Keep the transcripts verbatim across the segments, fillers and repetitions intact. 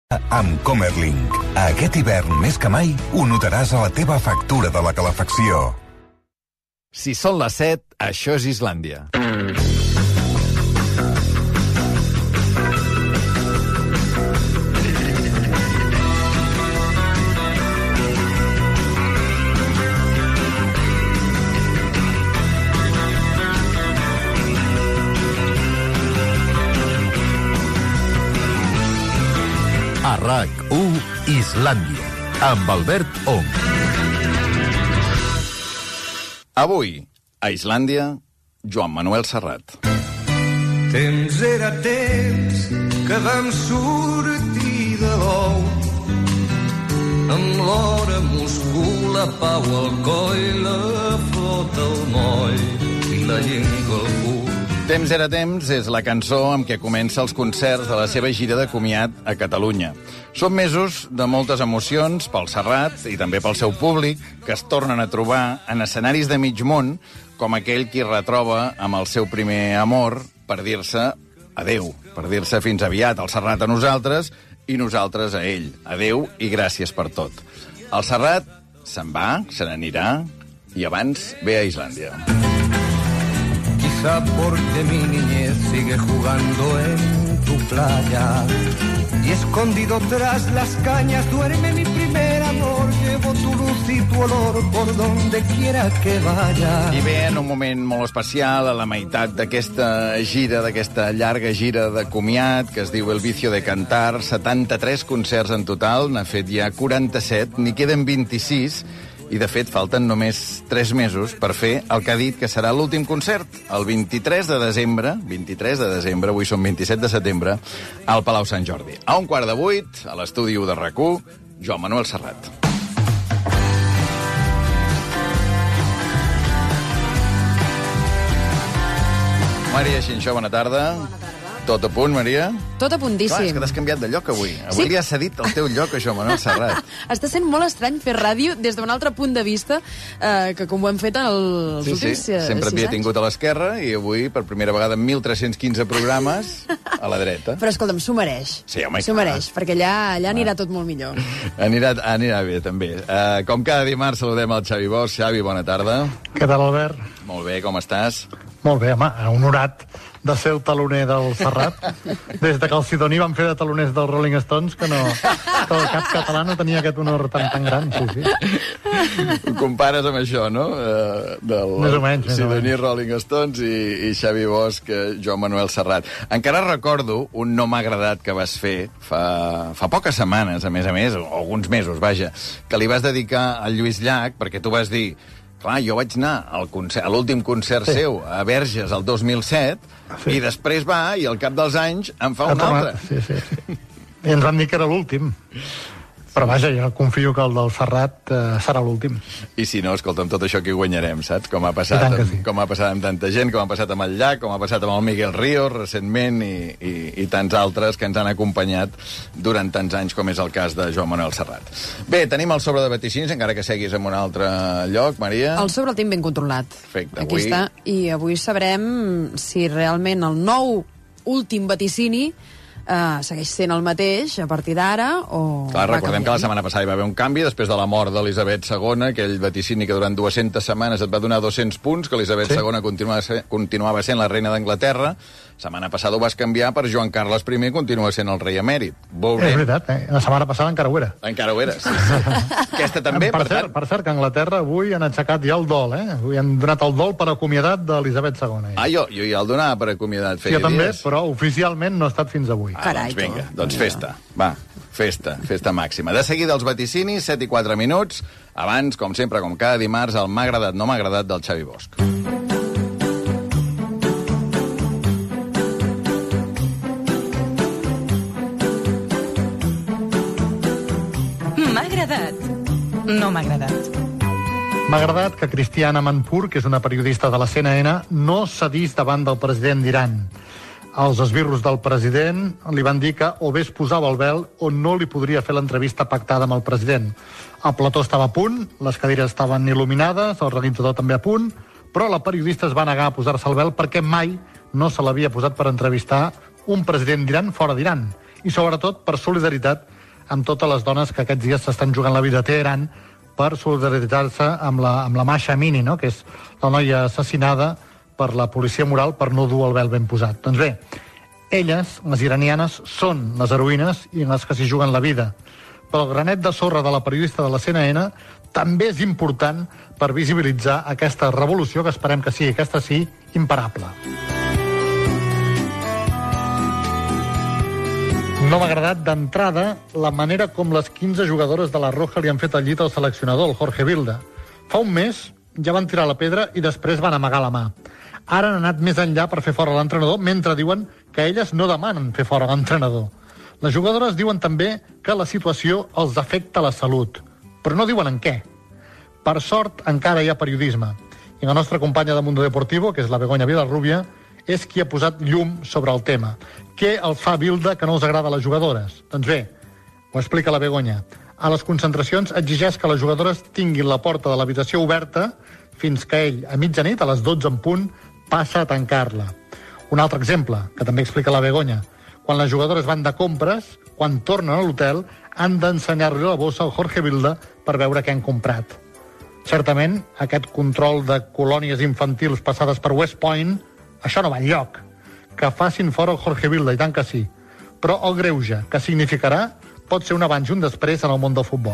Amb Comerlink. Aquest hivern, més que mai, ho notaràs a la teva factura de la calefacció. Si són les set, això és Islàndia. A RAC u, Islàndia, amb Albert Ong. Avui, a Islàndia, Joan Manuel Serrat. Temps era temps que vam sortir de l'ou, amb l'hora Moscou, la pau al coll, la flota al moll i la llengua al cul. Temps era temps és la cançó amb què comença els concerts de la seva gira de comiat a Catalunya. Són mesos de moltes emocions pel Serrat i també pel seu públic, que es tornen a trobar en escenaris de mig món, com aquell qui retroba amb el seu primer amor per dir-se adeu, per dir-se fins aviat, el Serrat a nosaltres i nosaltres a ell. Adeu i gràcies per tot. El Serrat se'n va, se n'anirà, i abans ve a Islàndia. Quizá porque mi niñez sigue jugando en tu playa y escondido tras las cañas duerme mi primer amor. Llevo tu luz y tu olor por donde quiera que vaya. I ve en un moment molt especial, a la meitat d'aquesta gira, d'aquesta llarga gira de comiat, que es diu El vicio de cantar, setanta-tres concerts en total, n'ha fet ja quaranta-set, n'hi queden vint-i-sis, i, de fet, falten només tres mesos per fer el que ha dit que serà l'últim concert, el vint-i-tres de desembre, vint-i-tres de desembre, avui som vint-i-set de setembre, al Palau Sant Jordi. A un quart de vuit, a l'estudi u de RAC u, Joan Manuel Serrat. Maria Xinxó, bona tarda. Bona tarda. Tot a punt, Maria? Tot a puntíssim. Clar, és que t'has canviat de lloc avui. Avui sí? Li has cedit el teu lloc a Joan Manuel Serrat. Està sent molt estrany fer ràdio des d'un altre punt de vista eh, que com ho hem fet els sí, últims sí. Sempre havia tingut a l'esquerra i avui, per primera vegada, en mil tres-cents quinze programes a la dreta. Però escolta'm, s'ho mereix. Sí, home, s'ho mereix, perquè allà, allà anirà tot molt millor. Anirà, anirà bé, també. Uh, com cada dimarts saludem el Xavi Bosch. Xavi, bona tarda. Què tal, Albert? Molt bé, com estàs? Molt bé, home, honorat de ser el taloner del Serrat. Des de que el Sidoní van fer de taloners dels Rolling Stones, que no, que el cap català no tenia aquest honor tan, tan gran, sí, sí. Ho compares amb això, no? Uh, del més o menys. Sidoní, Rolling Stones i, i Xavi Bosch, Joan Manuel Serrat. Encara recordo un No m'ha agradat que vas fer fa, fa poques setmanes, a més a més, o alguns mesos, vaja, que li vas dedicar al Lluís Llach, perquè tu vas dir... Clar, jo vaig anar al concert, a l'últim concert sí. seu a Verges el dos mil set sí. i després va, i al cap dels anys en fa un altre. Sí, sí, sí. I ens van dir que era l'últim. Però vaja, jo confio que el del Serrat eh, serà l'últim. I si no, escolta'm, tot això que hi guanyarem, saps? Com ha passat, amb, sí. com ha passat amb tanta gent, com ha passat amb el Llach, com ha passat amb el Miguel Ríos recentment i, i, i tants altres que ens han acompanyat durant tants anys, com és el cas de Joan Manuel Serrat. Bé, tenim el sobre de vaticins, encara que seguis en un altre lloc, Maria. El sobre el tinc ben controlat. Perfecte. Aquí avui... està. I avui sabrem si realment el nou últim vaticini Uh, segueix sent el mateix a partir d'ara o... Clar, recordem que la setmana passada hi va haver un canvi després de la mort d'Elisabet segona, aquell vaticini que durant dues-centes setmanes et va donar dos-cents punts, que Elisabet sí. segona continuava, se continuava sent la reina d'Anglaterra. Setmana passada ho vas canviar per Joan Carles primer i continua sent el rei emèrit. Veurem. És veritat, eh? La setmana passada encara ho era. Encara ho era, sí. sí. Aquesta també, per, per cert, tant... Per cert, que a Anglaterra avui han aixecat ja el dol, eh? Avui han donat el dol per acomiadat d'Elisabet segona. Ah, jo, jo ja el donava per acomiadat feia dies. Jo també, dies. Però oficialment no ha estat fins avui. Ah, Carai, doncs vinga, doncs festa. Va, festa, festa màxima. De seguida els vaticinis, set i quatre minuts. Abans, com sempre, com cada dimarts, el m'ha agradat, no m'ha agradat del Xavi Bosch. M'ha agradat. No m'ha agradat. M'ha agradat que Cristiana Manpur, que és una periodista de la C N N, no cedís davant del president d'Iran. Els esbirros del president li van dir que o bé es posava el vel o no li podria fer l'entrevista pactada amb el president. El plató estava a punt, les cadires estaven il·luminades, el realitzador també a punt, però la periodista es va negar a posar-se el vel perquè mai no se l'havia posat per entrevistar un president d'Iran fora d'Iran. I sobretot per solidaritat amb totes les dones que aquests dies s'estan jugant la vida a Teheran per solidaritzar-se amb la, amb la Masha Amini, no? Que és la noia assassinada per la policia moral per no dur el vel ben posat. Doncs bé, elles, les iranianes, són les heroïnes i les que s'hi juguen la vida. Però el granet de sorra de la periodista de la C N N també és important per visibilitzar aquesta revolució que esperem que sigui, aquesta sí, imparable. No m'ha agradat d'entrada la manera com les quinze jugadores de la Roja li han fet el llit al seleccionador, el Jorge Vilda. Fa un mes ja van tirar la pedra i després van amagar la mà. Ara han anat més enllà per fer fora l'entrenador, mentre diuen que elles no demanen fer fora l'entrenador. Les jugadores diuen també que la situació els afecta la salut, però no diuen en què. Per sort, encara hi ha periodisme. I la nostra companya de Mundo Deportivo, que és la Begoña Villarrubia, és qui ha posat llum sobre el tema. Què el fa Vilda que no els agrada a les jugadores? Doncs bé, ho explica la Begoña. A les concentracions exigeix que les jugadores tinguin la porta de l'habitació oberta fins que ell, a mitjanit, a les dotze en punt, passa a tancar-la. Un altre exemple, que també explica la Begoña. Quan les jugadores van de compres, quan tornen a l'hotel, han d'ensenyar-li la bossa al Jorge Vilda per veure què han comprat. Certament, aquest control de colònies infantils passades per West Point, això no va enlloc. Que facin fora el Jorge Vilda, i tant que sí. Però el greuge que significarà pot ser un abans i un després en el món del futbol.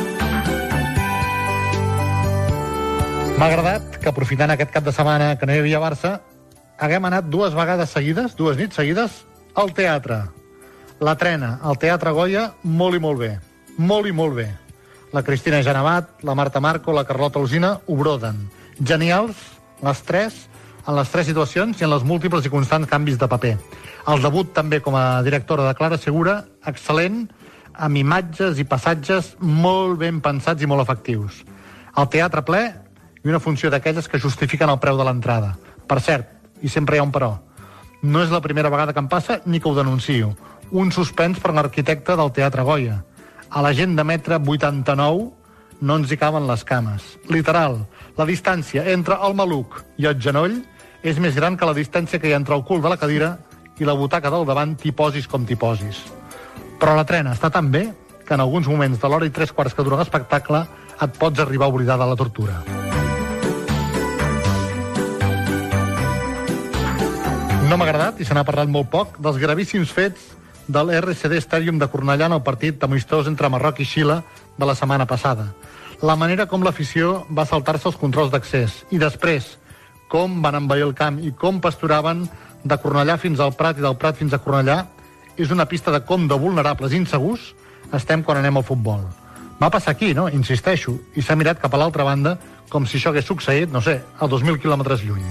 M'ha agradat que, aprofitant aquest cap de setmana que no hi havia Barça, haguem anat dues vegades seguides, dues nits seguides, al teatre. La Trena, al Teatre Goya, molt i molt bé. Molt i molt bé. La Cristina Genevat, la Marta Marco, la Carlota Alsina ho broden. Genials, les tres, en les tres situacions i en les múltiples i constants canvis de paper. El debut també com a directora de Clara Segura, excel·lent, amb imatges i passatges molt ben pensats i molt efectius. El teatre ple i una funció d'aquelles que justifiquen el preu de l'entrada. Per cert, i sempre hi ha un però, no és la primera vegada que em passa ni que ho denuncio. Un suspens per l'arquitecte del Teatre Goya. A la gent de metre vuitanta-nou no ens hi caben les cames. Literal, la distància entre el maluc i el genoll és més gran que la distància que hi ha entre el cul de la cadira i la butaca del davant, t'hi posis com t'hi posis. Però la Trena està tan bé que en alguns moments de l'hora i tres quarts que dura l'espectacle et pots arribar a oblidar de la tortura. No m'ha agradat, i se n'ha parlat molt poc, dels gravíssims fets del R C D Stadium de Cornellà en el partit amistós entre Marroc i Xile de la setmana passada. La manera com l'afició va saltar-se els controls d'accés i després com van envair el camp i com pasturaven de Cornellà fins al Prat i del Prat fins a Cornellà és una pista de com de vulnerables i insegurs estem quan anem al futbol. Va passar aquí, no? Insisteixo, i s'ha mirat cap a l'altra banda com si això hagués succeït, no sé, a dos mil quilòmetres lluny.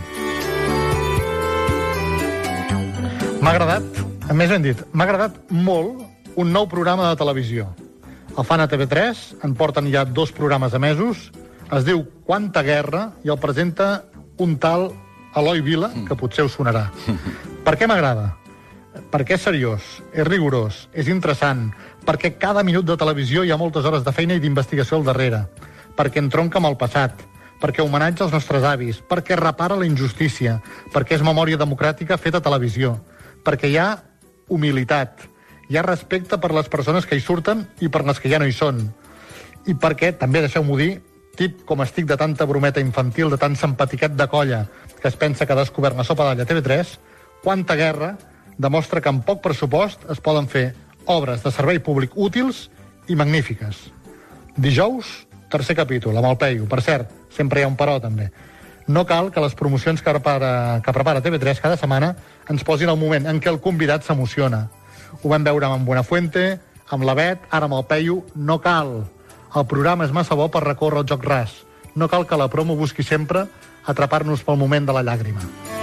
M'ha agradat, a més ben dit, m'ha agradat molt un nou programa de televisió. El fan a T V tres, en porten ja dos programes emesos, es diu Quanta Guerra i el presenta un tal Eloi Vila, que potser us sonarà. Per què m'agrada? Perquè és seriós, és rigorós, és interessant, perquè cada minut de televisió hi ha moltes hores de feina i d'investigació al darrere, perquè entronca amb el passat, perquè homenatja els nostres avis, perquè repara la injustícia, perquè és memòria democràtica feta a televisió, perquè hi ha humilitat, hi ha respecte per les persones que hi surten i per les que ja no hi són. I perquè, també deixeu-m'ho dir, tip com estic de tanta brometa infantil, de tant simpatiquet de colla, que es pensa que ha descobert la sopa d'alla a T V tres, Quanta Guerra demostra que amb poc pressupost es poden fer obres de servei públic útils i magnífiques. Dijous, tercer capítol, amb el Peyu. Per cert, sempre hi ha un però, també. No cal que les promocions que prepara, que prepara T V tres cada setmana ens posin el moment en què el convidat s'emociona. Ho vam veure amb Buenafuente, amb la Bet, ara amb el Peyu. No cal. El programa és massa bo per recórrer el joc ras. No cal que la promo busqui sempre atrapar-nos pel moment de la llàgrima.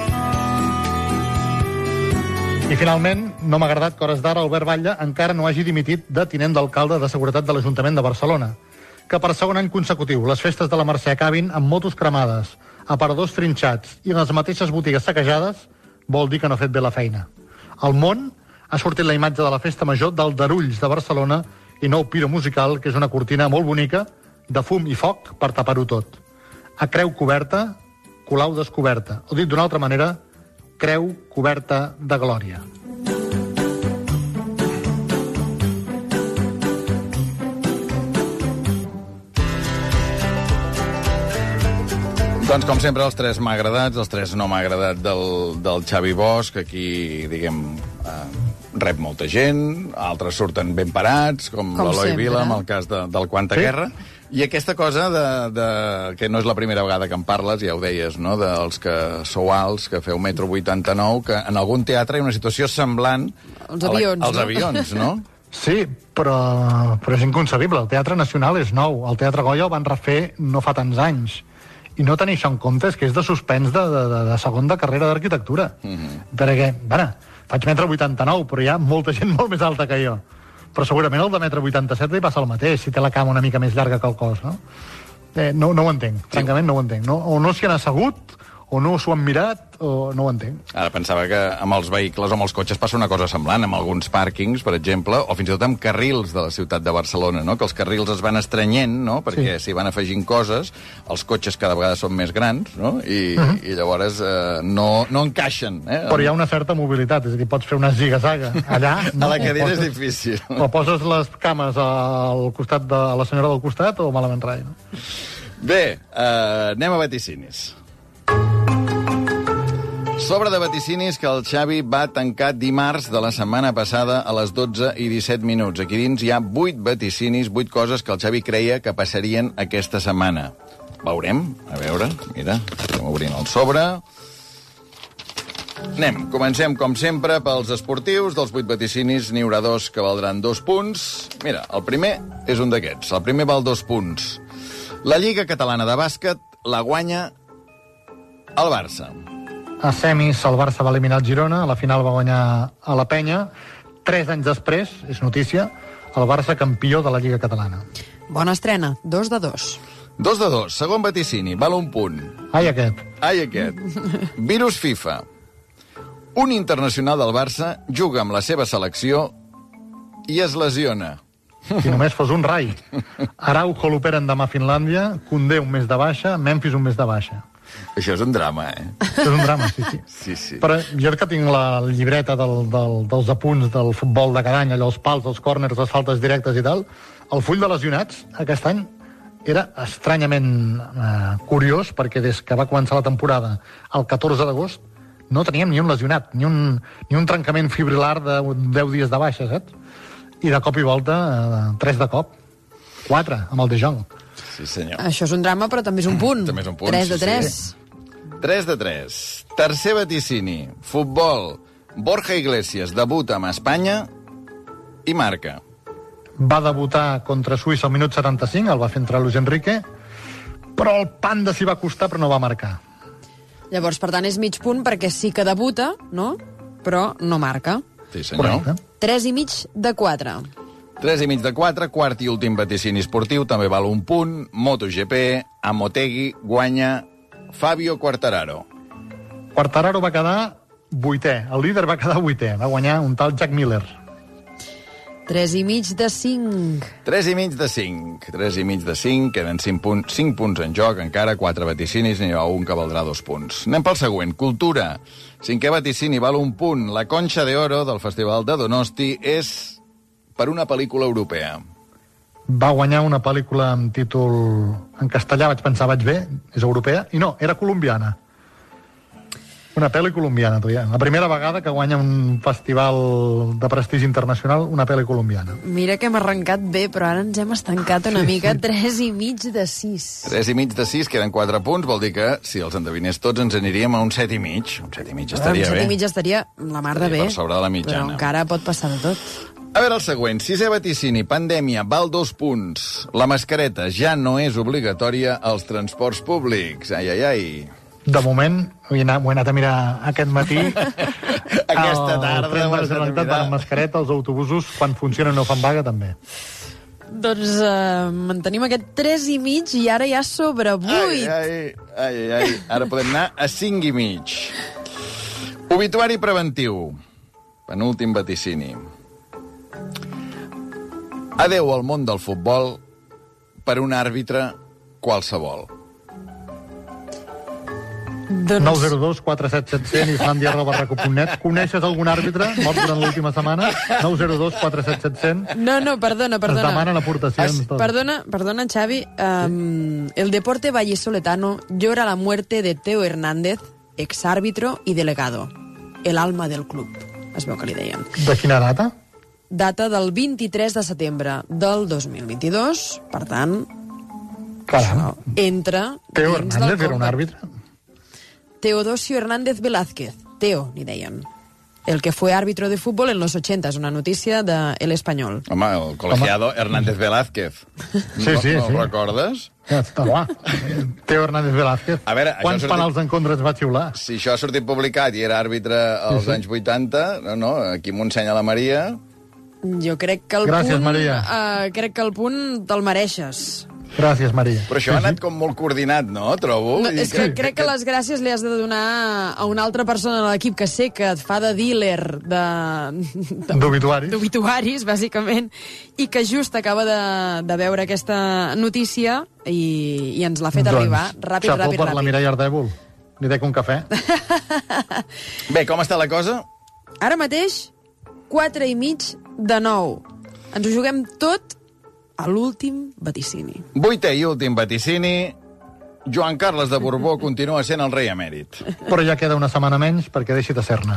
I finalment, no m'ha agradat que hores d'ara Albert Batlle encara no hagi dimitit de tinent d'alcalde de Seguretat de l'Ajuntament de Barcelona. Que per segon any consecutiu les festes de la Mercè acabin amb motos cremades, aparadors trinxats i les mateixes botigues saquejades vol dir que no ha fet bé la feina. Al món ha sortit la imatge de la festa major del Darulls de Barcelona i nou piro musical, que és una cortina molt bonica, de fum i foc per tapar-ho tot. A creu coberta, Colau descoberta. O dit d'una altra manera, creu coberta de glòria. Doncs, com sempre, els tres m'ha agradat, els tres no m'ha agradat del, del Xavi Bosch, aquí, diguem, eh, rep molta gent, altres surten ben parats, com, com l'Eloi Vila, amb el cas de, del Quanta sí. Guerra, i aquesta cosa de, de, que no és la primera vegada que en parles, ja ho deies, no?, dels que sou alts, que feu metro vuitanta-nou, que en algun teatre hi ha una situació semblant als avions, la, als no? avions, no? Sí, però, però és inconcebible. El Teatre Nacional és nou. El Teatre Goya el van refer no fa tants anys. I no tenir això en compte és que és de suspens de, de, de, de segona carrera d'arquitectura. Mm-hmm. Perquè, bueno, faig metre vuitanta-nou, però hi ha molta gent molt més alta que jo. Però segurament el de metre vuitanta-set li passa el mateix, si té la cama una mica més llarga que el cos, no? Eh, no, no ho entenc, sí. Francament no ho entenc. No, o no s'hi han assegut, o no s'ho han mirat, o no ho entenc. Ara pensava que amb els vehicles o amb els cotxes passa una cosa semblant, amb alguns pàrquings, per exemple, o fins i tot amb carrils de la ciutat de Barcelona, no?, que els carrils es van estrenyent, no?, perquè s'hi sí. van afegint coses, els cotxes cada vegada són més grans, no?, i, uh -huh. i llavors eh, no, no encaixen. Eh? Però hi ha una certa mobilitat, és a dir, pots fer una ziga-zaga. Allà... No, a la cadira poses, és difícil. O poses les cames al costat de la senyora del costat o malament rai, no? Bé, eh, anem a vaticinis. Sobre de vaticinis que el Xavi va tancar dimarts de la setmana passada a les dotze i disset minuts. Aquí dins hi ha vuit vaticinis, vuit coses que el Xavi creia que passarien aquesta setmana. Veurem, a veure, mira, estem obrint el sobre. Anem, comencem com sempre pels esportius. Dels vuit vaticinis n'hi haurà dos que valdran dos punts. Mira, el primer és un d'aquests. El primer val dos punts. La Lliga Catalana de Bàsquet la guanya el Barça. A semis el Barça va eliminar el Girona, a la final va guanyar a la Penya. Tres anys després, és notícia, el Barça campió de la Lliga Catalana. Bona estrena, dos de dos. Dos de dos, segon vaticini, val un punt. Ai, aquest. Ai, aquest. Virus FIFA. Un internacional del Barça juga amb la seva selecció i es lesiona. Si només fos un rai. Araujo l'operen demà a Finlàndia, Koundé un mes de baixa, Memphis un mes de baixa. Això és un drama, eh? Això és un drama, sí, sí. Sí, sí. Però jo que tinc la llibreta del, del, dels apunts del futbol de cada any, allò, els pals, els còrners, les faltes directes i tal, el full de lesionats aquest any era estranyament eh, curiós, perquè des que va començar la temporada el catorze d'agost no teníem ni un lesionat, ni un, ni un trencament fibrilar de deu dies de baixa, saps? I de cop i volta, eh, tres de cop. Quatre, amb el De Jong. Sí, senyor. Això és un drama, però també és un punt. També és un punt, tres de sí, tres. Sí. tres de tres. Tercer vaticini. Futbol. Borja Iglesias debuta amb Espanya i marca. Va debutar contra Suïssa al minut setanta-cinc, el va fer entrar Luis Enrique, però el Panda s'hi va costar, però no va marcar. Llavors, per tant, és mig punt perquè sí que debuta, no?, però no marca. Sí, senyor. Correcte. tres i mig de quatre. tres i mig de quatre, quart i últim vaticini esportiu, també val un punt. MotoGP, a Motegi guanya Fabio Quartararo. Quartararo va quedar vuitè, el líder va quedar vuitè, va guanyar un tal Jack Miller. tres i mig de cinc. tres i mig de cinc. tres i mig de cinc, queden cinc punts, cinc punts en joc, encara quatre vaticinis, n'hi ha un que valdrà dos punts. Anem pel següent, cultura. Cinquè vaticini val un punt. La Conxa de Oro del Festival de Donosti és per una pel·lícula europea. Va guanyar una pel·lícula amb títol en castellà, vaig pensar, vaig bé, és europea, i no, era colombiana. Una pel·li colombiana, tu ja. La primera vegada que guanya un festival de prestigi internacional una pel·li colombiana. Mira que hem arrencat bé, però ara ens hem estancat una sí, mica. Sí. tres i mig de sis. tres i mig de sis, queden quatre punts, vol dir que si els endevinés tots ens aniríem a un set i mig. Un set i mig estaria bé. Un set i mig estaria la mar de bé. Per sobre de la mitjana. Però encara pot passar de tot. A veure el següent. Sisè vaticini, pandèmia, val dos punts. La mascareta ja no és obligatòria als transports públics. Ai, ai, ai. De moment, ho he anat, ho he anat a mirar aquest matí. Aquesta tarda. El tren de la Generalitat van amb mascareta, els autobusos, quan funcionen no fan vaga, també. Doncs uh, mantenim aquest tres i mig i ara ja sobre vuit. Ai, ai, ai, ai. Ara podem anar a cinc i mig. Obituari preventiu. Penúltim vaticini. Adeu al món del futbol per un àrbitre qualsevol. Doncs... nou zero dos quatre set set zero zero islàndia arroba raco punt net. Coneixes algun àrbitre mort durant l'última setmana? nou zero dos quatre set set zero zero. No, no, perdona, perdona. Es demanen aportacions. Es, perdona, perdona, Xavi. Um, el Deporte Vallisoletano llora la muerte de Teo Hernández, exárbitro y delegado. El alma del club. Es veu que li deien. De quina data? Data del vint-i-tres de setembre del dos mil vint-i-dos. Per tant, Caram. això entra... Teo dins Hernández del era un combat. àrbitre? Teodosio Hernández Velázquez. Teo, li deien. El que fue árbitro de fútbol en los ochenta. Es una notícia de El Español. Home, el colegiado Hernández Velázquez. Sí, sí, no, sí. No ho recordes? Ja està, va. Teo Hernández Velázquez. A veure, Quants això sortit- penals en contra es va xiular? Si això ha sortit publicat i era àrbitre als Sí, sí. anys vuitanta, no, no, aquí m'ho ensenya la Maria. Jo crec que el Gràcies, punt... Maria. Uh, crec que el punt te'l mereixes. Gràcies, Maria. Però això ha anat com molt coordinat, no? Trobo. No, I és que crec que les gràcies li has de donar a una altra persona de l'equip que sé que et fa de dealer de... de- D'obituaris. d'obituaris, bàsicament, i que just acaba de, de veure aquesta notícia i, i ens l'ha fet arribar ràpid, xapó ràpid, per la ràpid. Mireia Ardèvol. Li dec un cafè. Bé, com està la cosa? Ara mateix, quatre i mig de nou. Ens ho juguem tot a l'últim vaticini. Vuitè i últim vaticini. Joan Carles de Borbó continua sent el rei emèrit. Però ja queda una setmana menys perquè deixi de ser-ne.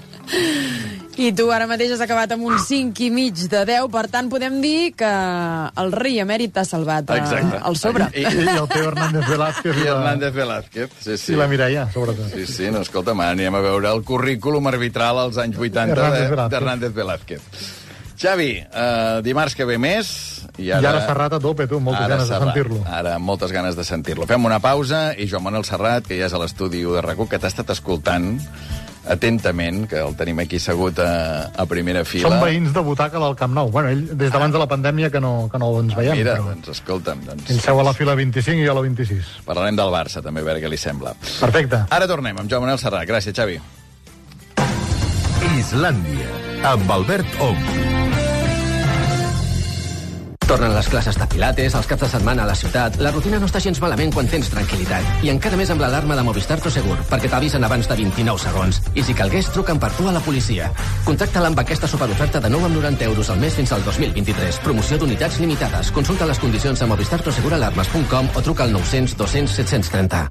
I tu ara mateix has acabat amb un cinc i mig de deu, per tant podem dir que el rei emèrit t'ha salvat eh, Exacte. el sobre. I, I el Teo Hernández Velázquez i i, la, Hernández Velázquez. Sí, sí. i la Mireia, sobretot. Sí, sí, no, escolta, anem a veure el currículum arbitral als anys vuitanta Hernández de- Velázquez. d'Hernández Velázquez. Xavi, eh, dimarts que ve més... I ara, I ara Serrat a tope, tu, moltes ara ganes de Serrat. sentir-lo. Ara, moltes ganes de sentir-lo. Fem una pausa i Joan Manuel Serrat, que ja és a l'estudi u de RAC1, que t'ha estat escoltant atentament, que el tenim aquí assegut a, a primera fila. Són veïns de butaca del Camp Nou. Bueno, ell, des d'abans de la pandèmia que no, que no ens veiem. Mira, però doncs escolta'm, doncs, ell seu a la fila vint-i-cinc i jo a la vint-i-sis. parlarem del Barça, també, a veure què li sembla. Perfecte. Ara tornem amb Joan Manuel Serrat. Gràcies, Xavi. Islàndia, amb Albert Ong. Tornen les classes de pilates, els caps de setmana a la ciutat. La rutina no està gens malament quan tens tranquil·litat. I encara més amb l'alarma de Movistar Prosegur, perquè t'avisen abans de vint-i-nou segons. I si calgués, truquen per tu a la policia. Contacta-la amb aquesta superoferta de nou amb noranta euros al mes fins al dos mil vint-i-tres. Promoció d'unitats limitades. Consulta les condicions a movistar prosegur alarmes punt com o truca al nou cents dos cents set cents trenta.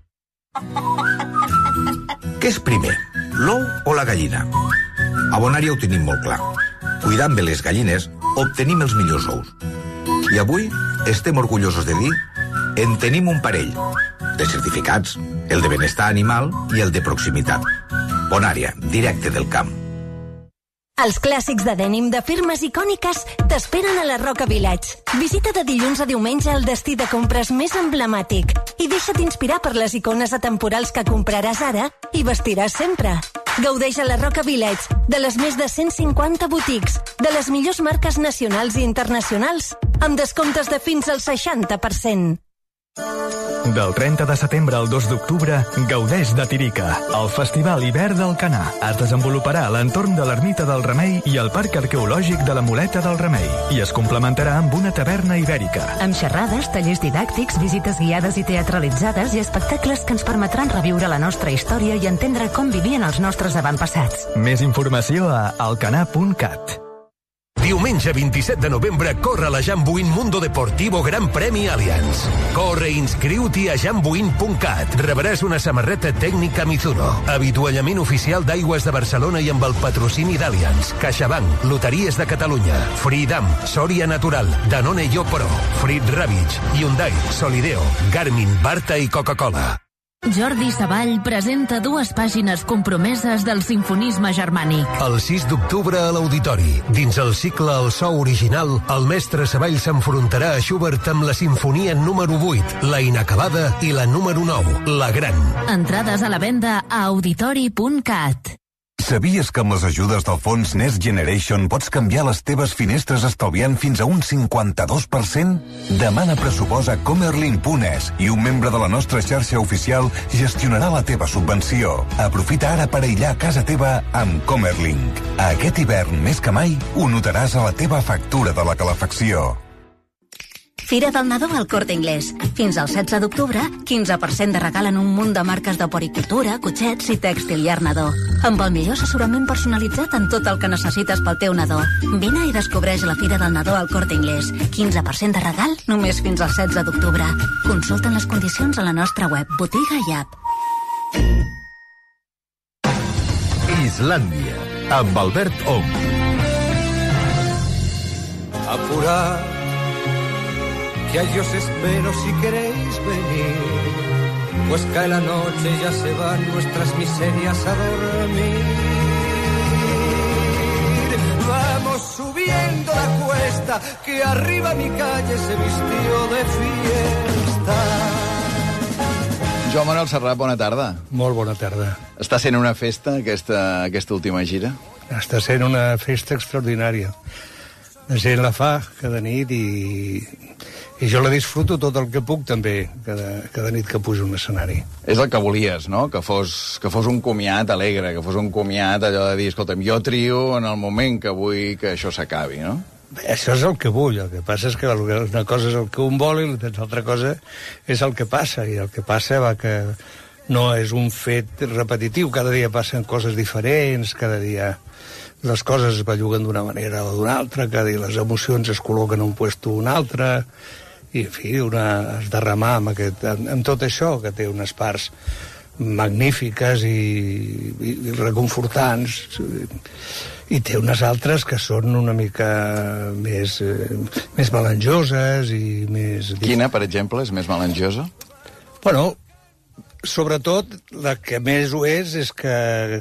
Què és primer, l'ou o la gallina? A Bonària ho tenim molt clar. Cuidant bé les gallines, obtenim els millors ous. I avui estem orgullosos de dir en tenim un parell de certificats, el de benestar animal i el de proximitat. Bonària, directe del camp. Els clàssics de dènim de firmes icòniques t'esperen a la Roca Village. Visita de dilluns a diumenge el destí de compres més emblemàtic i deixa't inspirar per les icones atemporals que compraràs ara i vestiràs sempre. Gaudeix a la Roca Village de les més de cent cinquanta botics, de les millors marques nacionals i internacionals, amb descomptes de fins al seixanta per cent. Del trenta de setembre al dos d'octubre, gaudeix de Tirica, el Festival Hivern d'Alcanar. Es desenvoluparà a l'entorn de l'Ermita del Remei i el Parc Arqueològic de la Moleta del Remei i es complementarà amb una taverna ibèrica. Amb xerrades, tallers didàctics, visites guiades i teatralitzades i espectacles que ens permetran reviure la nostra història i entendre com vivien els nostres avantpassats. Més informació a alcanar punt cat. Diumenge vint-i-set de novembre corre la Jambuin Mundo Deportivo Gran Premi Allianz. Corre i inscriu-t'hi a jambuin punt cat. Rebràs una samarreta tècnica Mizuno, avituallament oficial d'Aigües de Barcelona i amb el patrocini d'Allianz, CaixaBank, Loteries de Catalunya, Freedom, Soria Natural, Danone Yopro, Frit Ravitch, Hyundai, Solideo, Garmin, Barta i Coca-Cola. Jordi Savall presenta dues pàgines compromeses del simfonisme germànic. El sis d'octubre a l'Auditori, dins el cicle El so original, el mestre Savall s'enfrontarà a Schubert amb la sinfonia número vuit, la inacabada, i la número nou, la gran. Entrades a la venda a auditori punt cat. Sabies que amb les ajudes del fons Next Generation pots canviar les teves finestres estalviant fins a un cinquanta-dos per cent? Demana pressupost a comerlin punt es i un membre de la nostra xarxa oficial gestionarà la teva subvenció. Aprofita ara per aïllar casa teva amb Comerlink. Aquest hivern, més que mai, ho notaràs a la teva factura de la calefacció. Fira del Nadó al Corte Inglés. Fins al setze d'octubre, quinze per cent de regal en un munt de marques de poricultura, cotxets i tèxtil i art nadó. Amb el millor assessorament personalitzat en tot el que necessites pel teu nadó. Vine i descobreix la Fira del Nadó al Corte Inglés. quinze per cent de regal només fins al setze d'octubre. Consulta les condicions a la nostra web, botiga i app. Islàndia, amb Albert Ong. Apurad, que allí os espero si queréis venir, pues cae la noche y ya se van nuestras miserias a dormir. Vamos subiendo la cuesta, que arriba mi calle se vistió de fiesta. Joan Manuel Serrat, bona tarda. Molt bona tarda. Està sent una festa, aquesta, aquesta última gira? Està sent una festa extraordinària. La gent la fa cada nit i, i jo la disfruto tot el que puc també, cada, cada nit que pujo a un escenari. És el que volies, no? Que fos, que fos un comiat alegre, que fos un comiat allò de dir, escolta'm, jo trio en el moment que vull que això s'acabi, no? Bé, això és el que vull, el que passa és que una cosa és el que un vol i l'altra cosa és el que passa, i el que passa va que no és un fet repetitiu, cada dia passen coses diferents, cada dia les coses es belluguen d'una manera o d'una altra, cada dia les emocions es col·loquen a un puesto o un altre, i en fi, una has de remar amb, aquest, amb, amb tot això, que té unes parts magnífiques i, i, i reconfortants, i té unes altres que són una mica més, eh, més melangioses i més... Quina, per exemple, és més melangiosa? Bueno, sobretot, la que més ho és és que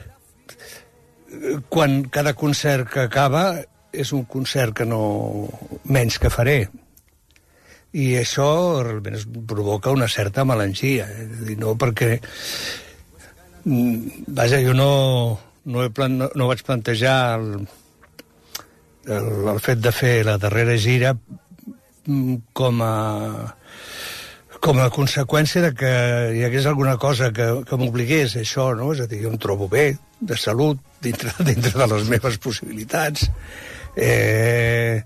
quan cada concert que acaba és un concert que no... menys que faré. I això realment es provoca una certa melangia. Eh? És a dir, no perquè... Vaja, jo no, no, he plan... no, no vaig plantejar el, el, el fet de fer la darrera gira com a... com a conseqüència de que hi hagués alguna cosa que, que m'obligués a això, no? És a dir, jo em trobo bé, de salut, dintre, dintre de les meves possibilitats. Eh,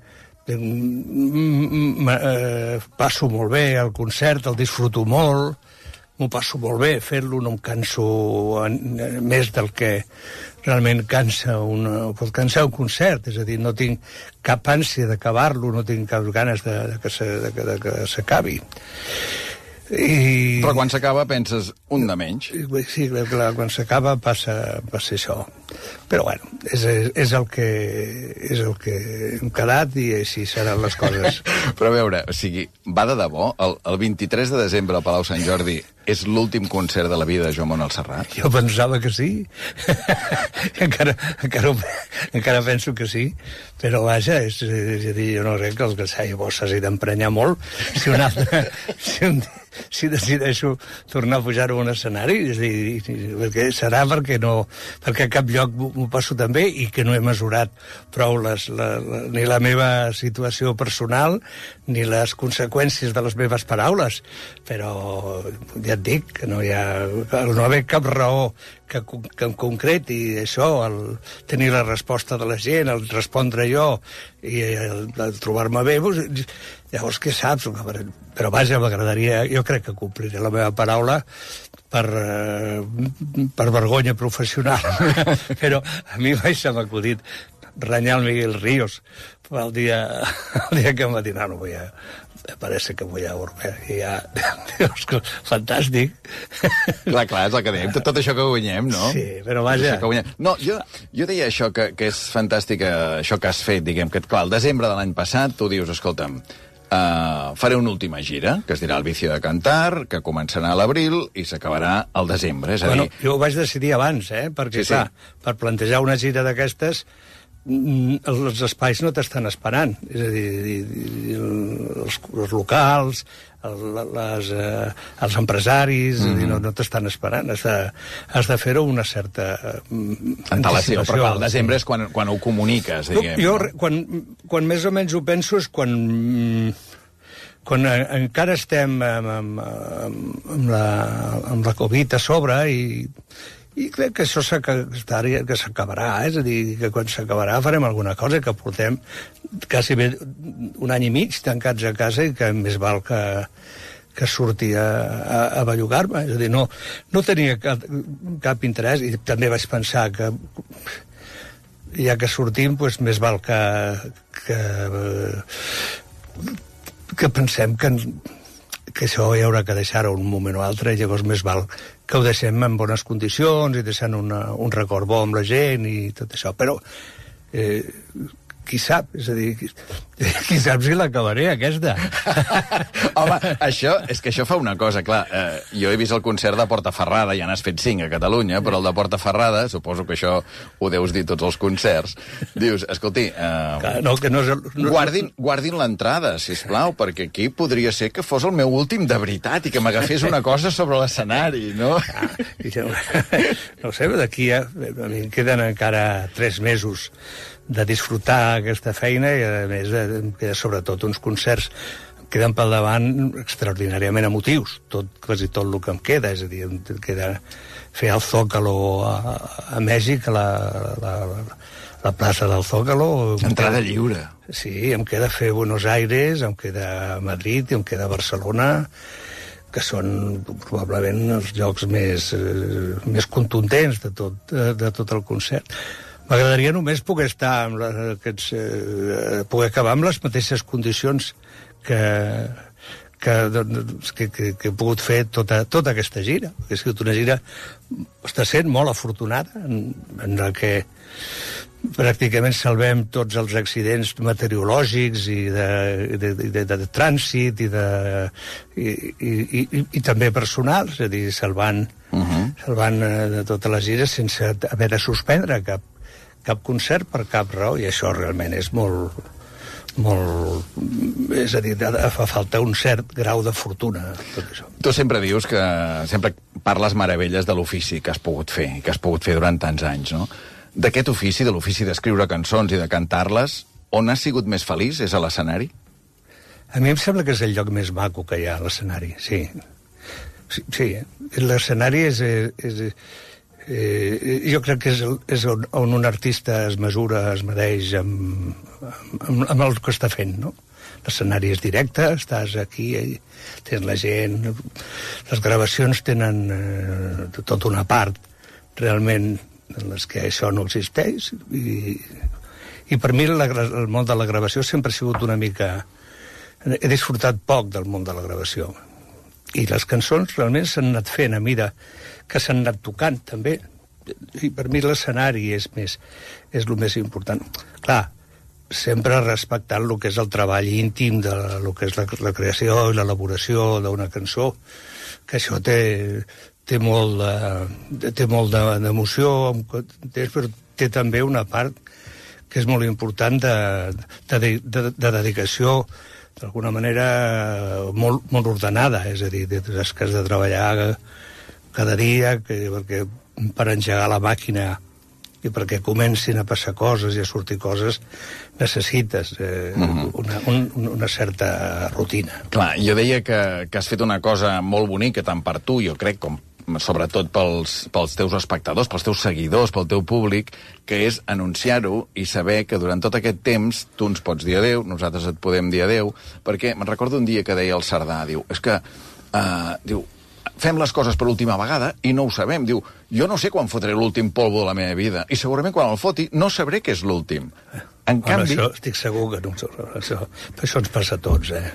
eh, passo molt bé el concert, el disfruto molt, m'ho passo molt bé fent-lo, no em canso en, més del que realment cansa una, pot cansar un concert, és a dir, no tinc cap ànsia d'acabar-lo, no tinc cap ganes de, de que se, de, de que s'acabi. I... Però quan s'acaba penses un de menys. Sí, clar, quan s'acaba passa, passa això. Però bueno, és, és, el que, és el que hem quedat i així seran les coses. Però a veure, o sigui, va de debò? El, el vint-i-tres de desembre al Palau Sant Jordi és l'últim concert de la vida de Joan Manuel Serrat? Jo pensava que sí. encara, encara, encara penso que sí. Però vaja, és, és a dir, jo no crec que el que s'hagi vos s'hagi d'emprenyar molt si un altre... si un si decideixo tornar a pujar a un escenari, és a dir, perquè serà perquè no, perquè a cap lloc m'ho passo tan bé i que no he mesurat prou les, la, la, ni la meva situació personal ni les conseqüències de les meves paraules, però ja et dic que no hi ha, el no haver cap raó que, que em concreti això, el tenir la resposta de la gent, el respondre jo i el, el trobar-me bé, doncs, llavors què saps? Però vaja, m'agradaria, jo crec que compliré la meva paraula per, per vergonya professional. Però a mi mai se m'ha acudit renyar el Miguel Ríos el dia, el dia que em va dir, no, no vull a... parece que voy a volver. I ja... Fantàstic. Clar, clar, és el que dèiem. Tot, tot això que guanyem, no? Sí, però vaja... No, jo, jo deia això, que, que és fantàstic, això que has fet, diguem, que clar, el desembre de l'any passat tu dius, escolta'm, uh, faré una última gira, que es dirà El vicio de cantar, que començarà a l'abril i s'acabarà al desembre. És a bueno, dir... jo ho vaig decidir abans, eh? Perquè, sí, clar, sí. per plantejar una gira d'aquestes els espais no t'estan esperant, és a dir, els, els locals, les, eh, els empresaris, mm. no, no t'estan esperant, has de, has de fer-ho una certa antelació, però clar, el desembre és quan, quan ho comuniques, diguem. Jo, jo quan, quan més o menys ho penso és quan, quan encara estem amb, amb, amb, la, amb la Covid a sobre i I crec que això s'acabarà, que s'acabarà, és a dir, que quan s'acabarà farem alguna cosa, que portem quasi bé un any i mig tancats a casa i que més val que, que surti a, a, a bellugar-me. És a dir, no, no tenia cap, cap interès i també vaig pensar que ja que sortim, doncs més val que, que, que pensem que, que això hi haurà que deixar-ho un moment o altre, i llavors més val que ho deixem en bones condicions i deixant una, un record bo amb la gent i tot això. Però eh, qui sap? És a dir, qui, qui sap si l'acabaré, aquesta? Home, això, és que això fa una cosa, clar, eh, jo he vist el concert de Portaferrada, ja n'has fet cinc a Catalunya, però el de Portaferrada, suposo que això ho deus dir tots els concerts, dius, escolti, eh, clar, no, que no és el, no, guardin, guardin l'entrada, sisplau, perquè aquí podria ser que fos el meu últim de veritat i que m'agafés una cosa sobre l'escenari, no? Ah, no sé, d'aquí a, a mi em queden encara tres mesos de disfrutar aquesta feina i, a més, de, de, sobretot uns concerts queden pel davant extraordinàriament emotius, tot, quasi tot el que em queda, és a dir, em queda fer el Zócalo a, a Mèxic, a la, la, la plaça del Zócalo. Entrada lliure. Sí, em queda fer Buenos Aires, em queda Madrid, em queda Barcelona, que són probablement els llocs més, eh, més contundents de tot, de, de tot el concert. M'agradaria només poder estar amb les, aquests, eh, poder acabar amb les mateixes condicions que, que, que, que, que he pogut fer tota, tota aquesta gira. Perquè ha sigut una gira, està sent molt afortunada, en, en la que pràcticament salvem tots els accidents meteorològics i de, de, de, de, de trànsit i, de, i, i, i, i també personals, és a dir, salvant, uh-huh. salvant de totes les gires sense haver de suspendre cap cap concert per cap raó, i això realment és molt, molt... És a dir, fa falta un cert grau de fortuna, tot això. Tu sempre dius que... sempre parles meravelles de l'ofici que has pogut fer, que has pogut fer durant tants anys, no? D'aquest ofici, de l'ofici d'escriure cançons i de cantar-les, on has sigut més feliç? És a l'escenari? A mi em sembla que és el lloc més maco que hi ha a l'escenari, sí. Sí, sí. L'escenari és... és Eh, jo crec que és, és on, on un artista es mesura, es medeix amb, amb, amb el que està fent, no? L'escenari és directe, estàs aquí, tens la gent... Les gravacions tenen eh, tota una part realment en les que això no existeix, i, i per mi la, el món de la gravació sempre ha sigut una mica... He disfrutat poc del món de la gravació. I les cançons realment s'han anat fent a mida que s'han anat tocant, també. I per mi l'escenari és més, és el més important. Clar, sempre respectant el que és el treball íntim de lo que és la, la creació i l'elaboració d'una cançó, que això té, té molt de, té molt d'emoció, però té també una part que és molt important de, de, de, de dedicació, d'alguna manera molt, molt ordenada, és a dir, des que has de treballar cada dia, que, perquè per engegar la màquina i perquè comencin a passar coses i a sortir coses, necessites eh, uh-huh. una, un, una certa rutina. Clar, jo deia que, que has fet una cosa molt bonica, tant per tu, jo crec, com sobretot pels, pels teus espectadors, pels teus seguidors, pel teu públic, que és anunciar-ho i saber que durant tot aquest temps tu ens pots dir adeu, nosaltres et podem dir adeu, perquè me'n recordo un dia que deia el Cerdà, diu, és que, uh, diu, fem les coses per l'última vegada i no ho sabem. Diu, jo no sé quan fotré l'últim polvo de la meva vida i segurament quan el foti no sabré què és l'últim. En bueno, canvi... Això estic segur que no, això, això ens passa a tots, eh?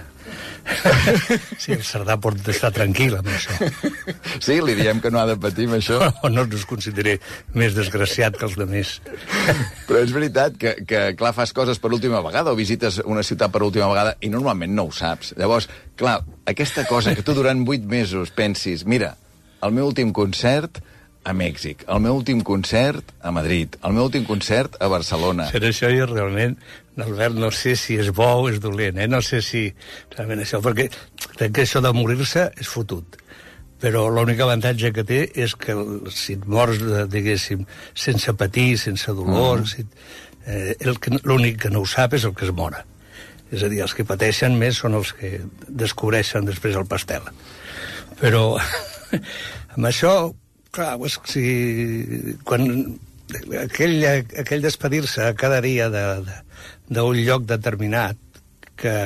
Sí, el Cerdà pot estar tranquil amb això. Sí, li diem que no ha de patir amb això. O no us consideré més desgraciat que els altres. Però és veritat que, que, clar, fas coses per l'última vegada o visites una ciutat per l'última vegada i normalment no ho saps. Llavors, clar, aquesta cosa que tu durant vuit mesos pensis, mira, el meu últim concert a Mèxic, el meu últim concert a Madrid, el meu últim concert a Barcelona. Per això jo realment, Albert, no sé si és bo o és dolent, eh? No sé si realment això, perquè crec que això de morir-se és fotut. Però l'únic avantatge que té és que si et mors, diguéssim, sense patir, sense dolor, mm. si, eh, l'únic que no ho sap és el que es mora. És a dir, els que pateixen més són els que descobreixen després el pastel. Però amb això clar, és que si... Quan aquell, aquell despedir-se cada dia d'un de, de lloc determinat que,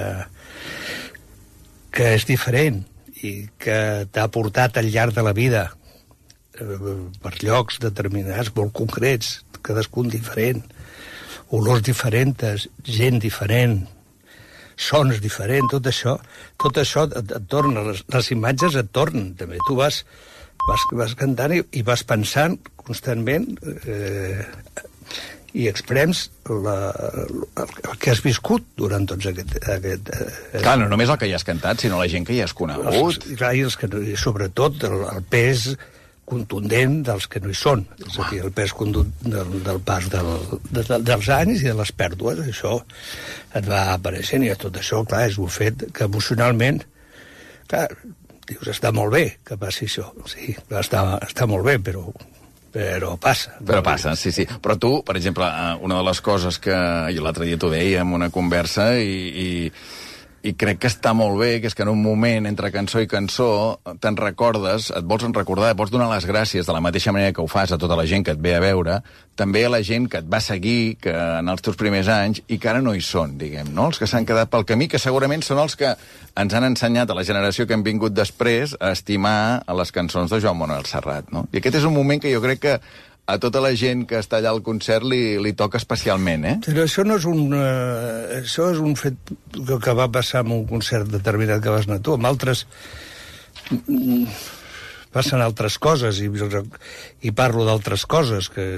que és diferent i que t'ha portat al llarg de la vida per llocs determinats, molt concrets, cadascun diferent, olors diferents, gent diferent, sons diferents, tot això, tot això et, et torna, les, les imatges et tornen, també. Tu vas, vas, vas cantant i, i vas pensant constantment eh, i exprems la, el, el que has viscut durant tots aquest... aquest eh, clar, no només el que hi has cantat, sinó la gent que hi has conegut. Els, clar, i, els que, i sobretot el, el pes contundent dels que no hi són. És a dir, el pes del, del pas del, de, dels anys i de les pèrdues. Això et va apareixent i tot això, clar, és un fet que emocionalment, clar, dius, està molt bé que passi això. Sí, està, està molt bé, però, però passa. Però passa, sí, sí. Però tu, per exemple, una de les coses que jo l'altre dia t'ho deia en una conversa i... i i crec que està molt bé, que és que en un moment entre cançó i cançó te'n recordes, et vols recordar, et vols donar les gràcies de la mateixa manera que ho fas a tota la gent que et ve a veure, també a la gent que et va seguir que en els teus primers anys i que ara no hi són, diguem, no? Els que s'han quedat pel camí, que segurament són els que ens han ensenyat a la generació que hem vingut després a estimar a les cançons de Joan Manuel Serrat, no? I aquest és un moment que jo crec que a tota la gent que està allà al concert li, li toca especialment, eh? Però això no és un... Uh, això és un fet que, que va passar en un concert determinat que vas anar tu. Amb altres... Mm, passen altres coses i, i parlo d'altres coses que...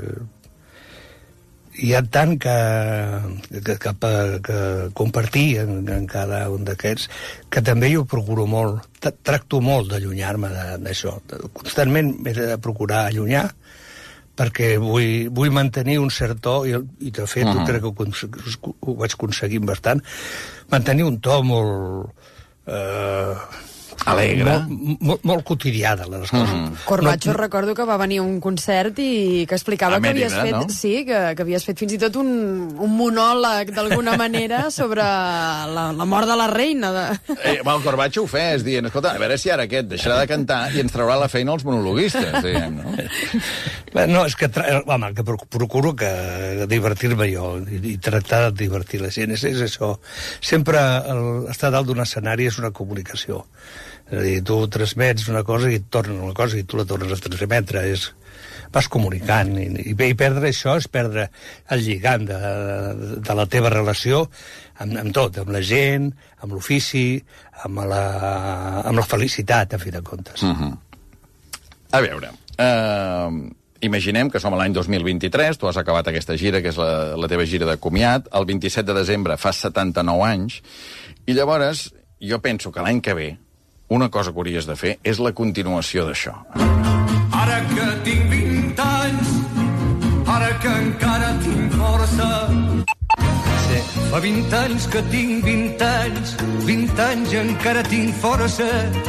Hi ha tant que, que, que, que compartir en, en cada un d'aquests que també jo procuro molt, tracto molt d'allunyar-me d'això. Constantment m'he de procurar allunyar perquè vull, vull mantenir un cert to, i, i de fet uh-huh. crec que ho, ho vaig aconseguir bastant, mantenir un to molt... Eh, alegre. Molt, molt, molt quotidià de les coses. Mm. Corbacho, no, recordo que va venir a un concert i que explicava que havies fet, no? sí, que, que havies fet fins i tot un, un monòleg d'alguna manera sobre la, la mort de la reina. De... Eh, el Corbacho ho fes, dient, escolta, a veure si ara aquest deixarà de cantar i ens traurà la feina als monologuistes, diguem, no? No, és que, home, que procuro que divertir-me jo i, i tractar de divertir la gent. És, és això. Sempre el, estar dalt d'un escenari és una comunicació. És a dir, tu transmets una cosa i et torna una cosa i tu la tornes a transmetre. És, vas comunicant. I, i, i perdre això és perdre el lligam de, de, de la teva relació amb, amb tot, amb la gent, amb l'ofici, amb, la, amb la felicitat, a fi de comptes. Uh-huh. A veure... Uh... Imaginem que som a l'any dos mil vint-i-tres, tu has acabat aquesta gira, que és la, la teva gira de comiat, el vint-i-set de desembre fas setanta-nou anys, i llavors jo penso que l'any que ve una cosa que hauries de fer és la continuació d'això. Ara que tinc vint anys, ara que encara tinc força... Sí. Fa vint anys que tinc vint anys, vint anys i encara tinc força...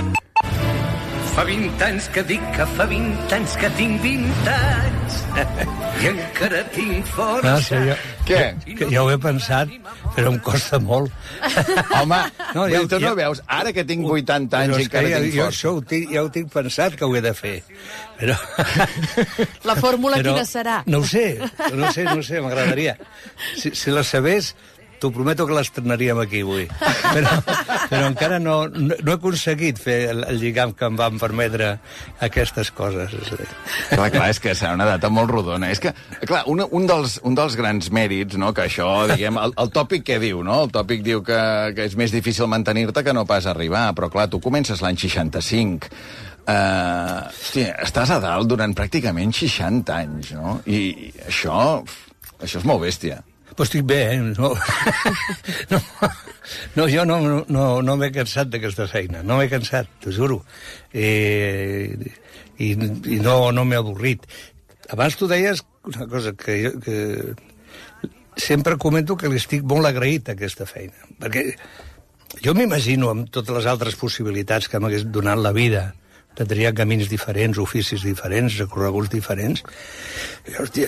Fa vint anys que dic que fa vint anys que tinc vint anys i encara tinc força. No, sí, jo, Què? Que ja ho he pensat, però em costa molt. Home, no, ja, ja, tu no ja, veus, ara que tinc vuitanta anys i encara ja, tinc jo força. això ho tinc, ja ho tinc pensat que ho he de fer. Però... La fórmula però, quina serà? No ho sé, no ho sé, no ho sé, m'agradaria. Si, si la sabés... T'ho prometo que l'estrenaríem aquí avui. Però, però encara no, no, no he aconseguit fer el, el lligam que em van permetre aquestes coses. Clar, clar, és que serà una data molt rodona. És que, clar, un, un, dels, un dels grans mèrits, no?, que això, diguem, el, el tòpic què diu, no? El tòpic diu que, que és més difícil mantenir-te que no pas arribar, però clar, tu comences l'any seixanta-cinc, uh, hòstia, estàs a dalt durant pràcticament seixanta anys, no? I això, això és molt bèstia. Pues estic bé, eh? No, no, no jo no, no, no m'he cansat d'aquesta feina, no m'he cansat, t'ho juro. Eh, I i no, no m'he avorrit. Abans tu deies una cosa que, jo, que sempre comento que li estic molt agraït a aquesta feina, perquè jo m'imagino amb totes les altres possibilitats que m'hagués donat la vida de triar camins diferents, oficis diferents, recorreguts diferents, i, hòstia...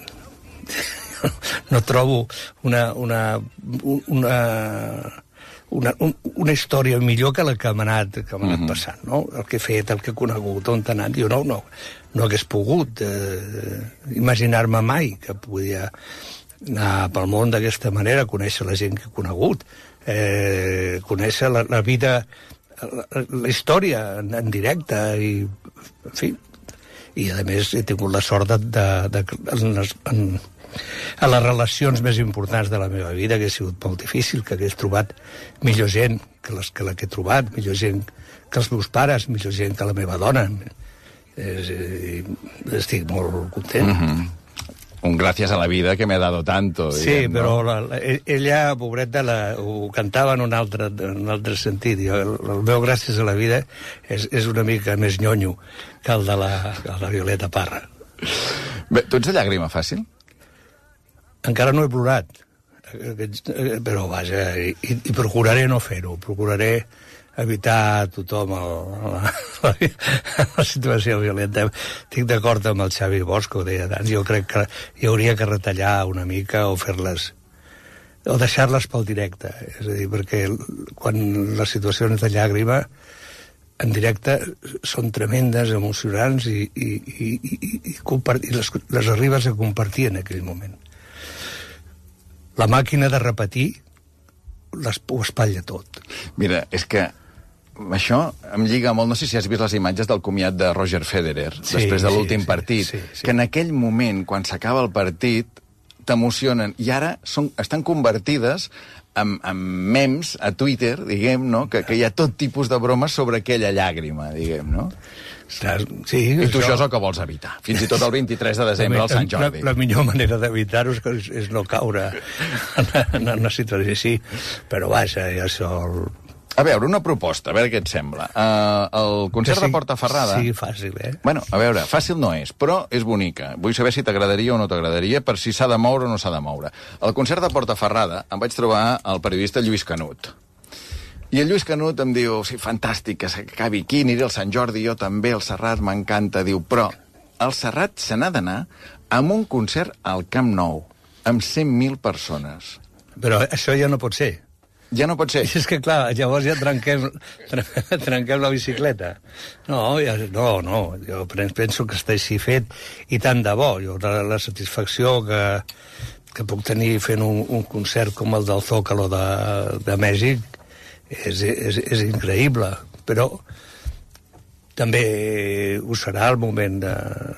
no trobo una, una, una, una, un, una història millor que la que m'ha anat, que m'ha anat Mhm. passant, no? El que he fet, el que he conegut, on he anat, jo no, no, no hagués pogut eh, imaginar-me mai que podia anar pel món d'aquesta manera, conèixer la gent que he conegut, eh, conèixer la, la vida, la, la història en, en directe, i, en fi, i a més he tingut la sort de, de, de, en les, en, a les relacions més importants de la meva vida, que ha sigut molt difícil, que hagués trobat millor gent que, les, que la que he trobat, millor gent que els meus pares, millor gent que la meva dona. Es, eh, estic molt content. Mm-hmm. Un gràcies a la vida que m'he dado tanto. Sí, diguem, però no? la, la, ella, pobreta, la, ho cantava en un altre, en un altre sentit. Jo, el, el meu gràcies a la vida és, és una mica més nyonyo que el de la, que el de la Violeta Parra. Bé, tu ets de llàgrima fàcil? Encara no he plorat, però vaja, i, i procuraré no fer-ho, procuraré evitar a tothom el, la, la, la situació violenta. Estic d'acord amb el Xavi Bosch, que ho deia abans. Jo crec que hi hauria que retallar una mica o fer-les, o deixar-les pel directe. És a dir, perquè quan les situacions de llàgrima en directe són tremendes, emocionants, i, i, i, i, i, i les, les arribes a compartir en aquell moment. La màquina de repetir les, ho espatlla tot. Mira, és que això em lliga molt, no sé si has vist les imatges del comiat de Roger Federer, sí, després de l'últim sí, partit, sí, sí, sí. que en aquell moment, quan s'acaba el partit, t'emocionen, i ara són, estan convertides en, en memes a Twitter, diguem, no? que, que hi ha tot tipus de bromes sobre aquella llàgrima, diguem, no? Sí, I tu això... això és el que vols evitar, fins i tot el vint-i-tres de desembre, al Sant Jordi. La, la millor manera d'evitar-ho és, és no caure en, en una situació així, però vaja, ja això... El... A veure, una proposta, a veure què et sembla. Uh, el concert sí, de Portaferrada... Sí, fàcil, eh? Bueno, a veure, fàcil no és, però és bonica. Vull saber si t'agradaria o no t'agradaria, per si s'ha de moure o no s'ha de moure. Al concert de Portaferrada em vaig trobar el periodista Lluís Canut. I el Lluís Canut em diu, sí, fantàstic, que s'acabi aquí, aniré al Sant Jordi, jo també, el Serrat m'encanta. Diu, però el Serrat se n'ha d'anar amb un concert al Camp Nou, amb cent mil persones. Però això ja no pot ser. Ja no pot ser. És que, clar, llavors ja trenquem, trenquem la bicicleta. No, ja, no, no, jo penso que està així fet, i tant de bo. Jo, la, la satisfacció que, que puc tenir fent un, un concert com el del Zócalo de, de Mèxic és, és, és increïble, però també ho serà el moment de,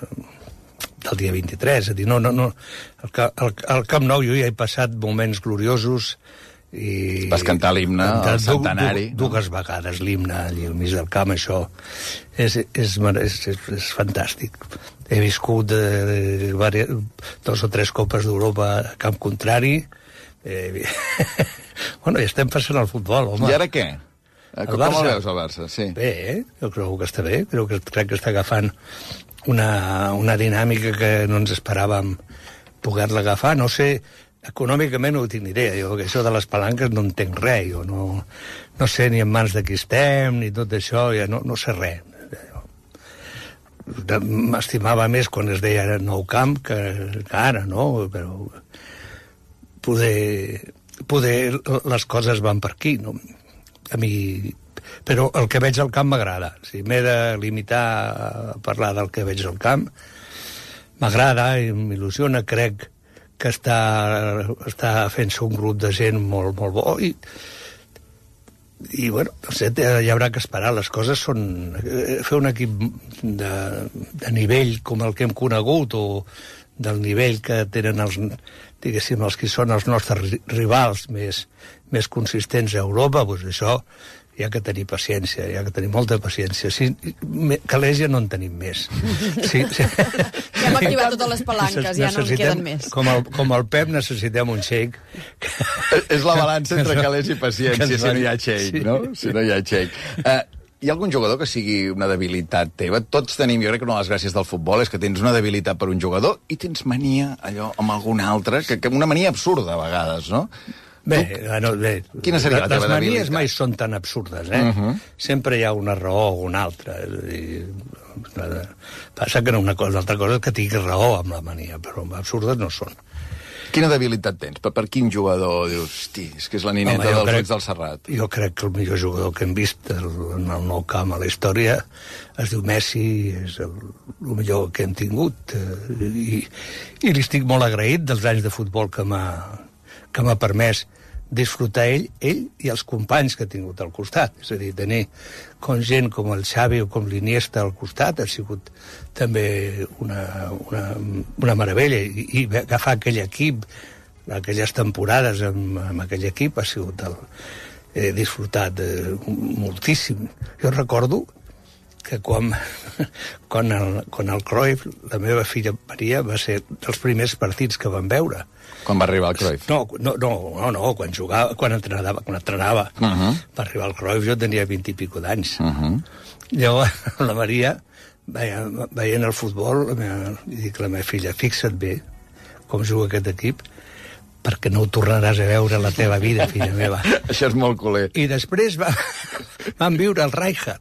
del dia vint-i-tres. És a dir, no, no, no, el, el, el Camp Nou jo ja he passat moments gloriosos. I vas cantar l'himne al centenari. Du, du, dues no? vegades l'himne allà al mig del camp, això és, és, és, és, és fantàstic. He viscut de, de, de, dos o tres copes d'Europa a camp contrari. Eh, bueno, ja estem passant al futbol, home. I ara què? Com el veus, el Barça? Sí. Bé, eh? Jo crec que està bé. Crec que, crec que està agafant una, una dinàmica que no ens esperàvem poder-la agafar. No sé, econòmicament no ho tinc ni idea. Jo, que això de les palanques no entenc res. Jo no, no sé ni en mans de qui estem, ni tot això, ja no, no sé res. M'estimava més quan es deia Nou Camp que, que ara, no? Però poder, poder les coses van per aquí, no? A mi... Però el que veig al camp m'agrada. Si m'he de limitar a parlar del que veig al camp, m'agrada i m'il·lusiona. Crec que està, està fent-se un grup de gent molt, molt bo i, i bueno, no sé, hi haurà que esperar. Les coses són... Fer un equip de, de nivell com el que hem conegut o del nivell que tenen els, diguéssim, els que són els nostres rivals més, més consistents a Europa, doncs això hi ha que tenir paciència, hi ha que tenir molta paciència. Si, calés ja no en tenim més. Sí, sí. Ja hem activat totes les palanques, ja no en queden més. Com el, com el Pep necessitem un shake. És la balança entre calés i paciència, si no hi ha shake, no? Si no hi ha shake. Uh, hi ha algun jugador que sigui una debilitat teva? Tots tenim, jo crec que una de les gràcies del futbol és que tens una debilitat per un jugador i tens mania, allò, amb algun altre, que, que una mania absurda a vegades, no? Bé, no, bé. Quina seria la teva debilitat? Les manies mai són tan absurdes, eh? Uh -huh. Sempre hi ha una raó o una altra. I, passa que una cosa, l'altra cosa és que tinguis raó amb la mania, però absurdes no són. Quina debilitat tens? Per, per quin jugador dius, hosti, és que és la nineta Home, dels crec, ulls del Serrat? Jo crec que el millor jugador que hem vist el, en el nou camp a la història es diu Messi, és el, el millor que hem tingut. Eh, i, I li estic molt agraït dels anys de futbol que m'ha que m'ha permès disfrutar ell, ell i els companys que ha tingut al costat. És a dir, tenir com gent com el Xavi o com l'Iniesta al costat ha sigut també una, una, una meravella. I, i agafar aquell equip, aquelles temporades amb, amb aquell equip ha sigut el, he disfrutat eh, moltíssim. Jo recordo que quan, quan, el, quan el Cruyff, la meva filla Maria, va ser dels primers partits que vam veure. Quan va arribar el Cruyff? No, no, no, no, no quan jugava, quan entrenava, quan entrenava. Uh -huh. Va arribar el Cruyff, jo tenia vint i pico d'anys. Uh -huh. Llavors, la Maria, veient, veient el futbol, li dic a la meva filla, fixa't bé com juga aquest equip, perquè no ho tornaràs a veure a la teva vida, filla meva. Això és molt culer. I després va, vam viure el Rijkaard.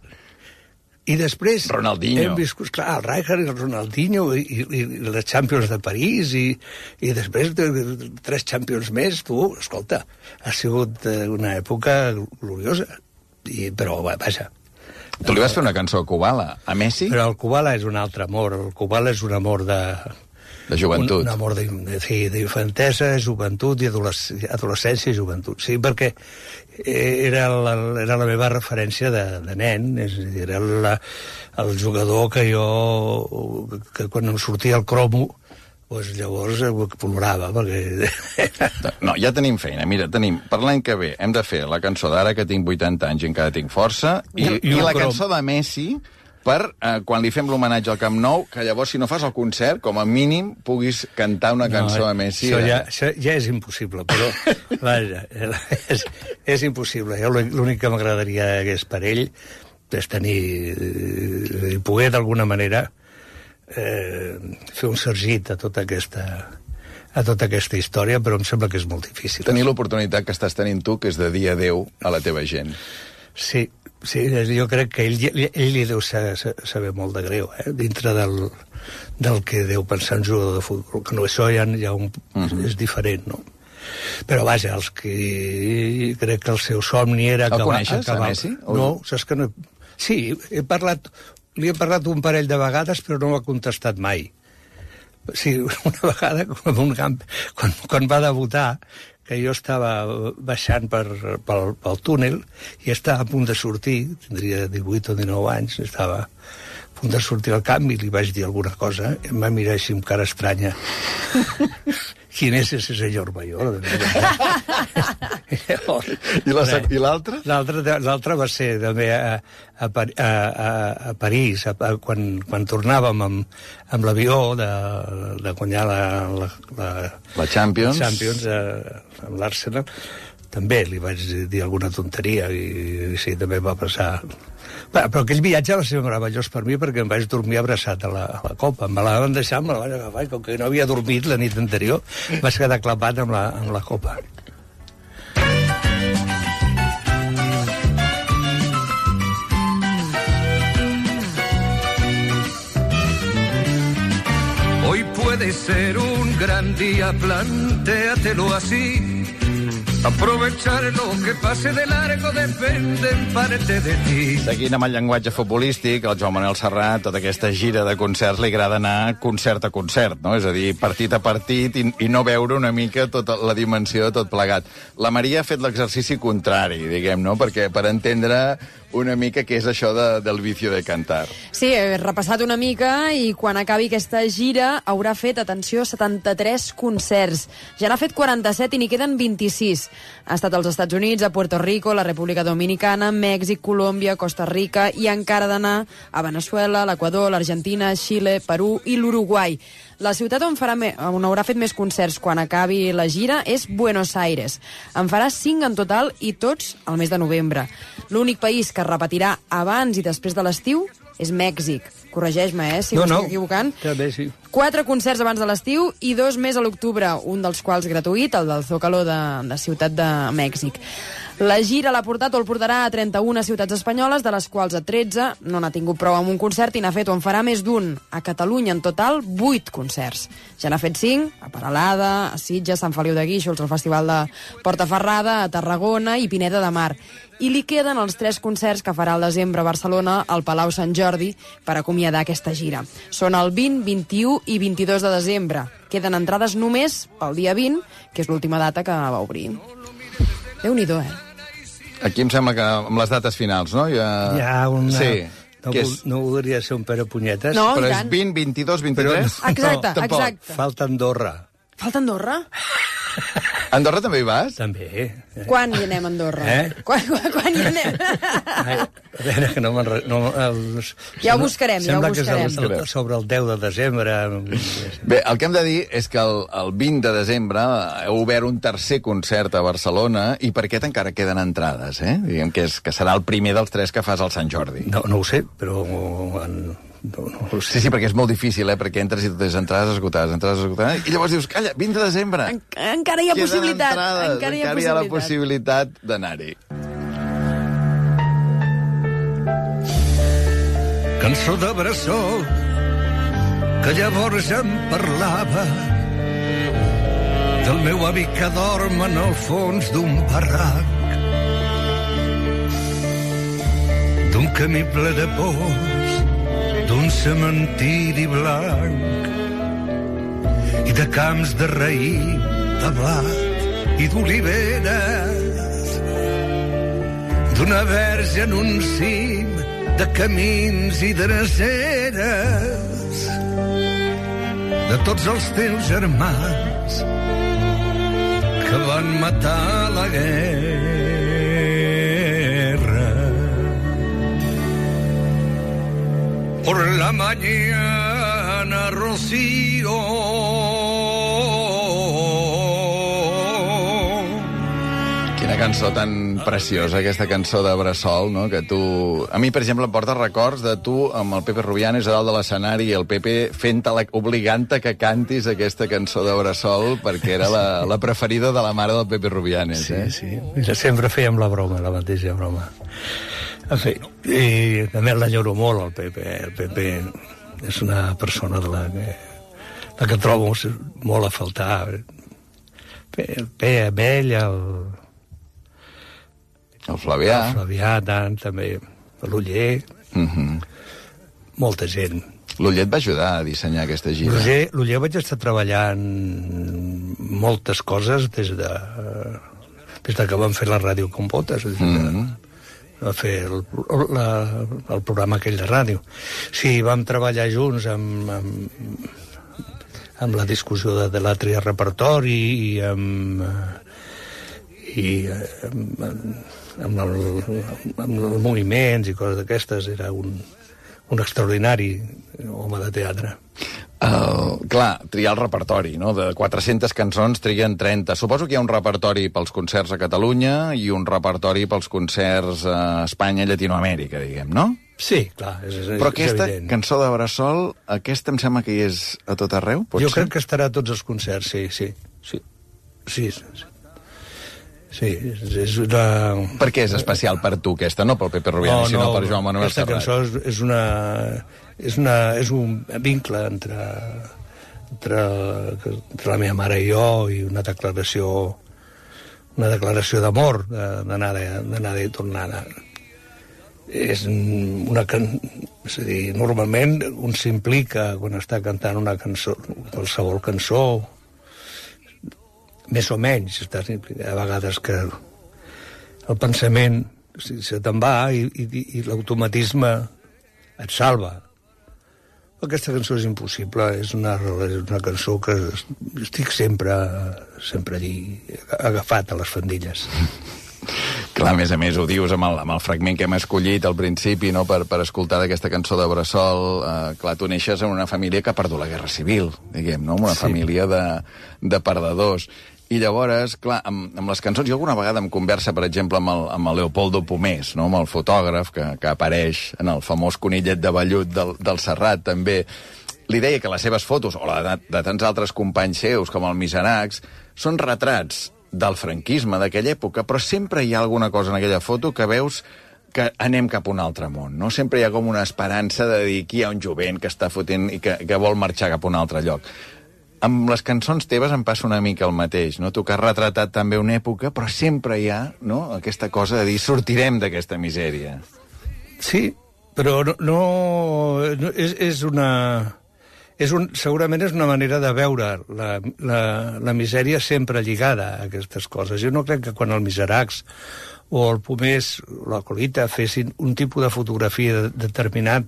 I després Ronaldinho. hem viscut, clar, el Rijkaard i el Ronaldinho i, i, i les Champions de París i, i després de, de, de tres Champions més, tu, escolta, ha sigut una època gloriosa. I, però, vaja... Tu li vas fer una cançó a Kubala, a Messi? Però el Kubala és un altre amor, el Kubala és un amor de... De joventut. Un, un amor d'infantesa, joventut i adolescència i joventut. Sí, perquè era la, era la meva referència de, de nen, és a dir, era la, el jugador que jo, que quan em sortia el cromo, doncs llavors plorava, perquè... No, ja tenim feina. Mira, tenim, per l'any que ve hem de fer la cançó d'Ara que tinc vuitanta anys i encara tinc força, i, I, i la cançó de Messi... per, eh, quan li fem l'homenatge al Camp Nou, que llavors, si no fas el concert, com a mínim, puguis cantar una cançó no, a Messi. Això, ja, això ja és impossible, però, vaja, és, és impossible. Jo l'únic que m'agradaria és per ell és tenir, eh, poder d'alguna manera eh, fer un sergit a tota aquesta a tota aquesta història, però em sembla que és molt difícil. Tenir l'oportunitat que estàs tenint tu, que és de dir adéu a la teva gent. Sí, sí, jo crec que ell, ell li deu saber, saber molt de greu, eh? Dintre del, del que deu pensar un jugador de futbol, que no, això ja, ja un, uh -huh. és diferent, no? Però vaja, els que crec que el seu somni era... El acabar, coneixes, acabar... a Messi? No, saps que no... Sí, he parlat, li he parlat un parell de vegades, però no m'ha contestat mai. Sí, una vegada, un camp, quan, quan va debutar, que jo estava baixant per, pel, pel túnel i estava a punt de sortir, tindria divuit o dinou anys, estava a punt de sortir al camp i li vaig dir alguna cosa, i em va mirar així amb cara estranya. ¿Quién es ese señor mayor? I l'altre? L'altre va ser també a, a, a, a París, a, a, quan, quan tornàvem amb, amb l'avió de, de guanyar la, la, la, la Champions, la Champions a, amb l'Arsenal. També li vaig dir alguna tonteria i, i sí, també va passar... Però, però aquell viatge va ser meravellós per mi perquè em vaig dormir abraçat a la, a la copa. Me la van deixar, me la vaig agafar i com que no havia dormit la nit anterior vaig quedar clapat amb la, amb la copa. Hoy puede ser un gran día, plantéatelo así. Aprovechar lo que pase de largo depende en parte de ti. Seguint amb el llenguatge futbolístic, el Joan Manuel Serrat, tota aquesta gira de concerts, li agrada anar concert a concert, no? És a dir, partit a partit i, i no veure una mica tota la dimensió de tot plegat. La Maria ha fet l'exercici contrari, diguem, no? Perquè per entendre una mica què és això de, del vicio de cantar. Sí, he repassat una mica i quan acabi aquesta gira haurà fet, atenció, setanta-tres concerts. Ja n'ha fet quaranta-set i n'hi queden vint-i-sis. Ha estat als Estats Units, a Puerto Rico, la República Dominicana, Mèxic, Colòmbia, Costa Rica i encara d'anar a Veneçuela, l'Equador, l'Argentina, Xile, Perú i l'Uruguai. La ciutat on, farà me... on haurà fet més concerts quan acabi la gira és Buenos Aires. En farà cinc en total i tots al mes de novembre. L'únic país que repetirà abans i després de l'estiu és Mèxic. corregeix-me, eh, si no, m'estic no, equivocant. També sí. Quatre concerts abans de l'estiu i dos més a l'octubre, un dels quals gratuït, el del Zócalo de, de Ciutat de Mèxic. La gira l'ha portat o el portarà a trenta-una ciutats espanyoles, de les quals a tretze no n'ha tingut prou amb un concert i n'ha fet o en farà més d'un. A Catalunya, en total, vuit concerts. Ja n'ha fet cinc, a Peralada, a Sitges, Sant Feliu de Guíxols, al Festival de Portaferrada, a Tarragona i Pineda de Mar. I li queden els tres concerts que farà al desembre a Barcelona, al Palau Sant Jordi, per acomiadar aquesta gira. Són el vint, vint-i-u i vint-i-dos de desembre. Queden entrades només pel dia vint, que és l'última data que va obrir. Déu-n'hi-do, eh? Aquí em sembla que amb les dates finals, no? Ja... Hi ha una... Sí. No, és... no voldria ser un Pere Punyetes. No, però és vint, vint-i-dos, vint-i-tres? Però... Exacte, no, exacte. Falta Andorra. Falta Andorra? Andorra també hi vas? També. Eh? Quan hi anem a Andorra? Eh? Quan, quan, quan hi anem? Ai, a veure, que no me'n... No, el, ja ho buscarem, ja ho buscarem. Sembla que és el, sobre el deu de desembre. Bé, el que hem de dir és que el, el vint de desembre heu obert un tercer concert a Barcelona i per aquest encara queden entrades, eh? Diguem que, és, que serà el primer dels tres que fas al Sant Jordi. No, no ho sé, però... En... No, no ho sé. Sí, sí, perquè és molt difícil, eh? Perquè entres i totes entrades esgotades, entrades esgotades, i llavors dius, calla, vint de desembre. En, encara hi ha Queden possibilitat. Entrades, encara hi ha, encara hi ha la possibilitat d'anar-hi. Cançó de bressol que llavors em parlava del meu avi que dorm en el fons d'un barranc, d'un camí ple de pors, d'un cementiri blanc i de camps de raïm, de blat i d'oliveres, d'una verge en un cim de camins i dreceres, de tots els teus germans que van matar la guerra. Por la mañana, Rocío, quina cançó tan preciosa, aquesta cançó de Bressol, no? Que tu... A mi, per exemple, em porta records de tu amb el Pepe Rubianes a dalt de l'escenari i el Pepe fent-te, obligant-te que cantis aquesta cançó de Bressol perquè era la, la preferida de la mare del Pepe Rubianes, sí, eh? Sí, sí. Sempre fèiem la broma, la mateixa broma. En fi, i també l'enyoro molt, el Pepe. El Pepe és una persona de la que, la que trobo molt a faltar. El Pepe, amb ell, el... El Flavià. El Flavià, tant, també. L'Uller. Uh-huh. Molta gent. L'Uller et va ajudar a dissenyar aquesta gira. L'Uller vaig estar treballant moltes coses des de, des de que vam fer la ràdio com potes. Uh-huh. Va fer el, la, el programa aquell de ràdio. Sí, vam treballar junts amb, amb, amb la discussió de, de l'altre repertori i amb, i amb, amb, el, amb els moviments i coses d'aquestes. Era un, un extraordinari home de teatre. Uh, clar, triar el repertori, no? De quatre-centes cançons triguen trenta. Suposo que hi ha un repertori pels concerts a Catalunya i un repertori pels concerts a Espanya i Llatinoamèrica, diguem, no? Sí, clar, és, és, Però aquesta és evident. cançó de Bressol, aquesta em sembla que hi és a tot arreu, potser? Jo crec que estarà a tots els concerts, sí, sí. Sí, sí, sí. Sí, és, és una... Per què és especial per tu, aquesta? No pel Pepe Rubianes, no, no, sinó per Joan Manuel Serrat. Aquesta cançó és, és una... És, una, és un vincle entre, entre, entre la meva mare i jo i una declaració una declaració d'amor d'anada i tornada. És una can... És a dir, normalment un s'implica quan està cantant una cançó, qualsevol cançó, més o menys, estàs implicat. A vegades que el pensament se te'n va i, i, i l'automatisme et salva. Aquesta cançó és impossible, és una, és una cançó que estic sempre, sempre allí, agafat a les faldilles. Clar, a més a més, ho dius amb el, amb el fragment que hem escollit al principi, no?, per, per escoltar d'aquesta cançó de Bressol. Eh, clar, tu neixes en una família que ha perdut la Guerra Civil, diguem, no?, una sí. família de, de perdedors. I llavors, clar, amb, amb les cançons, jo alguna vegada em conversa, per exemple, amb el, amb el Leopoldo Pomés, no? Amb el fotògraf que, que apareix en el famós conillet de vellut del, del Serrat, també. Li deia que les seves fotos, o la de, de tants altres companys seus, com el Miseracs, són retrats del franquisme d'aquella època, però sempre hi ha alguna cosa en aquella foto que veus que anem cap a un altre món, no? Sempre hi ha com una esperança de dir que hi ha un jovent que està fotent i que, que vol marxar cap a un altre lloc. Amb les cançons teves em passa una mica el mateix, no? Tu que has retratat també una època, però sempre hi ha, no?, aquesta cosa de dir sortirem d'aquesta misèria. Sí, però no... no és, és una... És un, segurament és una manera de veure la, la, la misèria sempre lligada a aquestes coses. Jo no crec que quan el Miseracs o el Pomés o la Colita fessin un tipus de fotografia determinat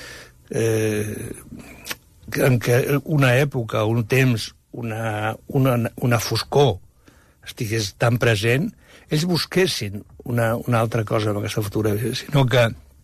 eh, en què una època, un temps, una, una, una foscor estigués tan present, ells busquessin una, una altra cosa amb aquesta fotografia, sinó que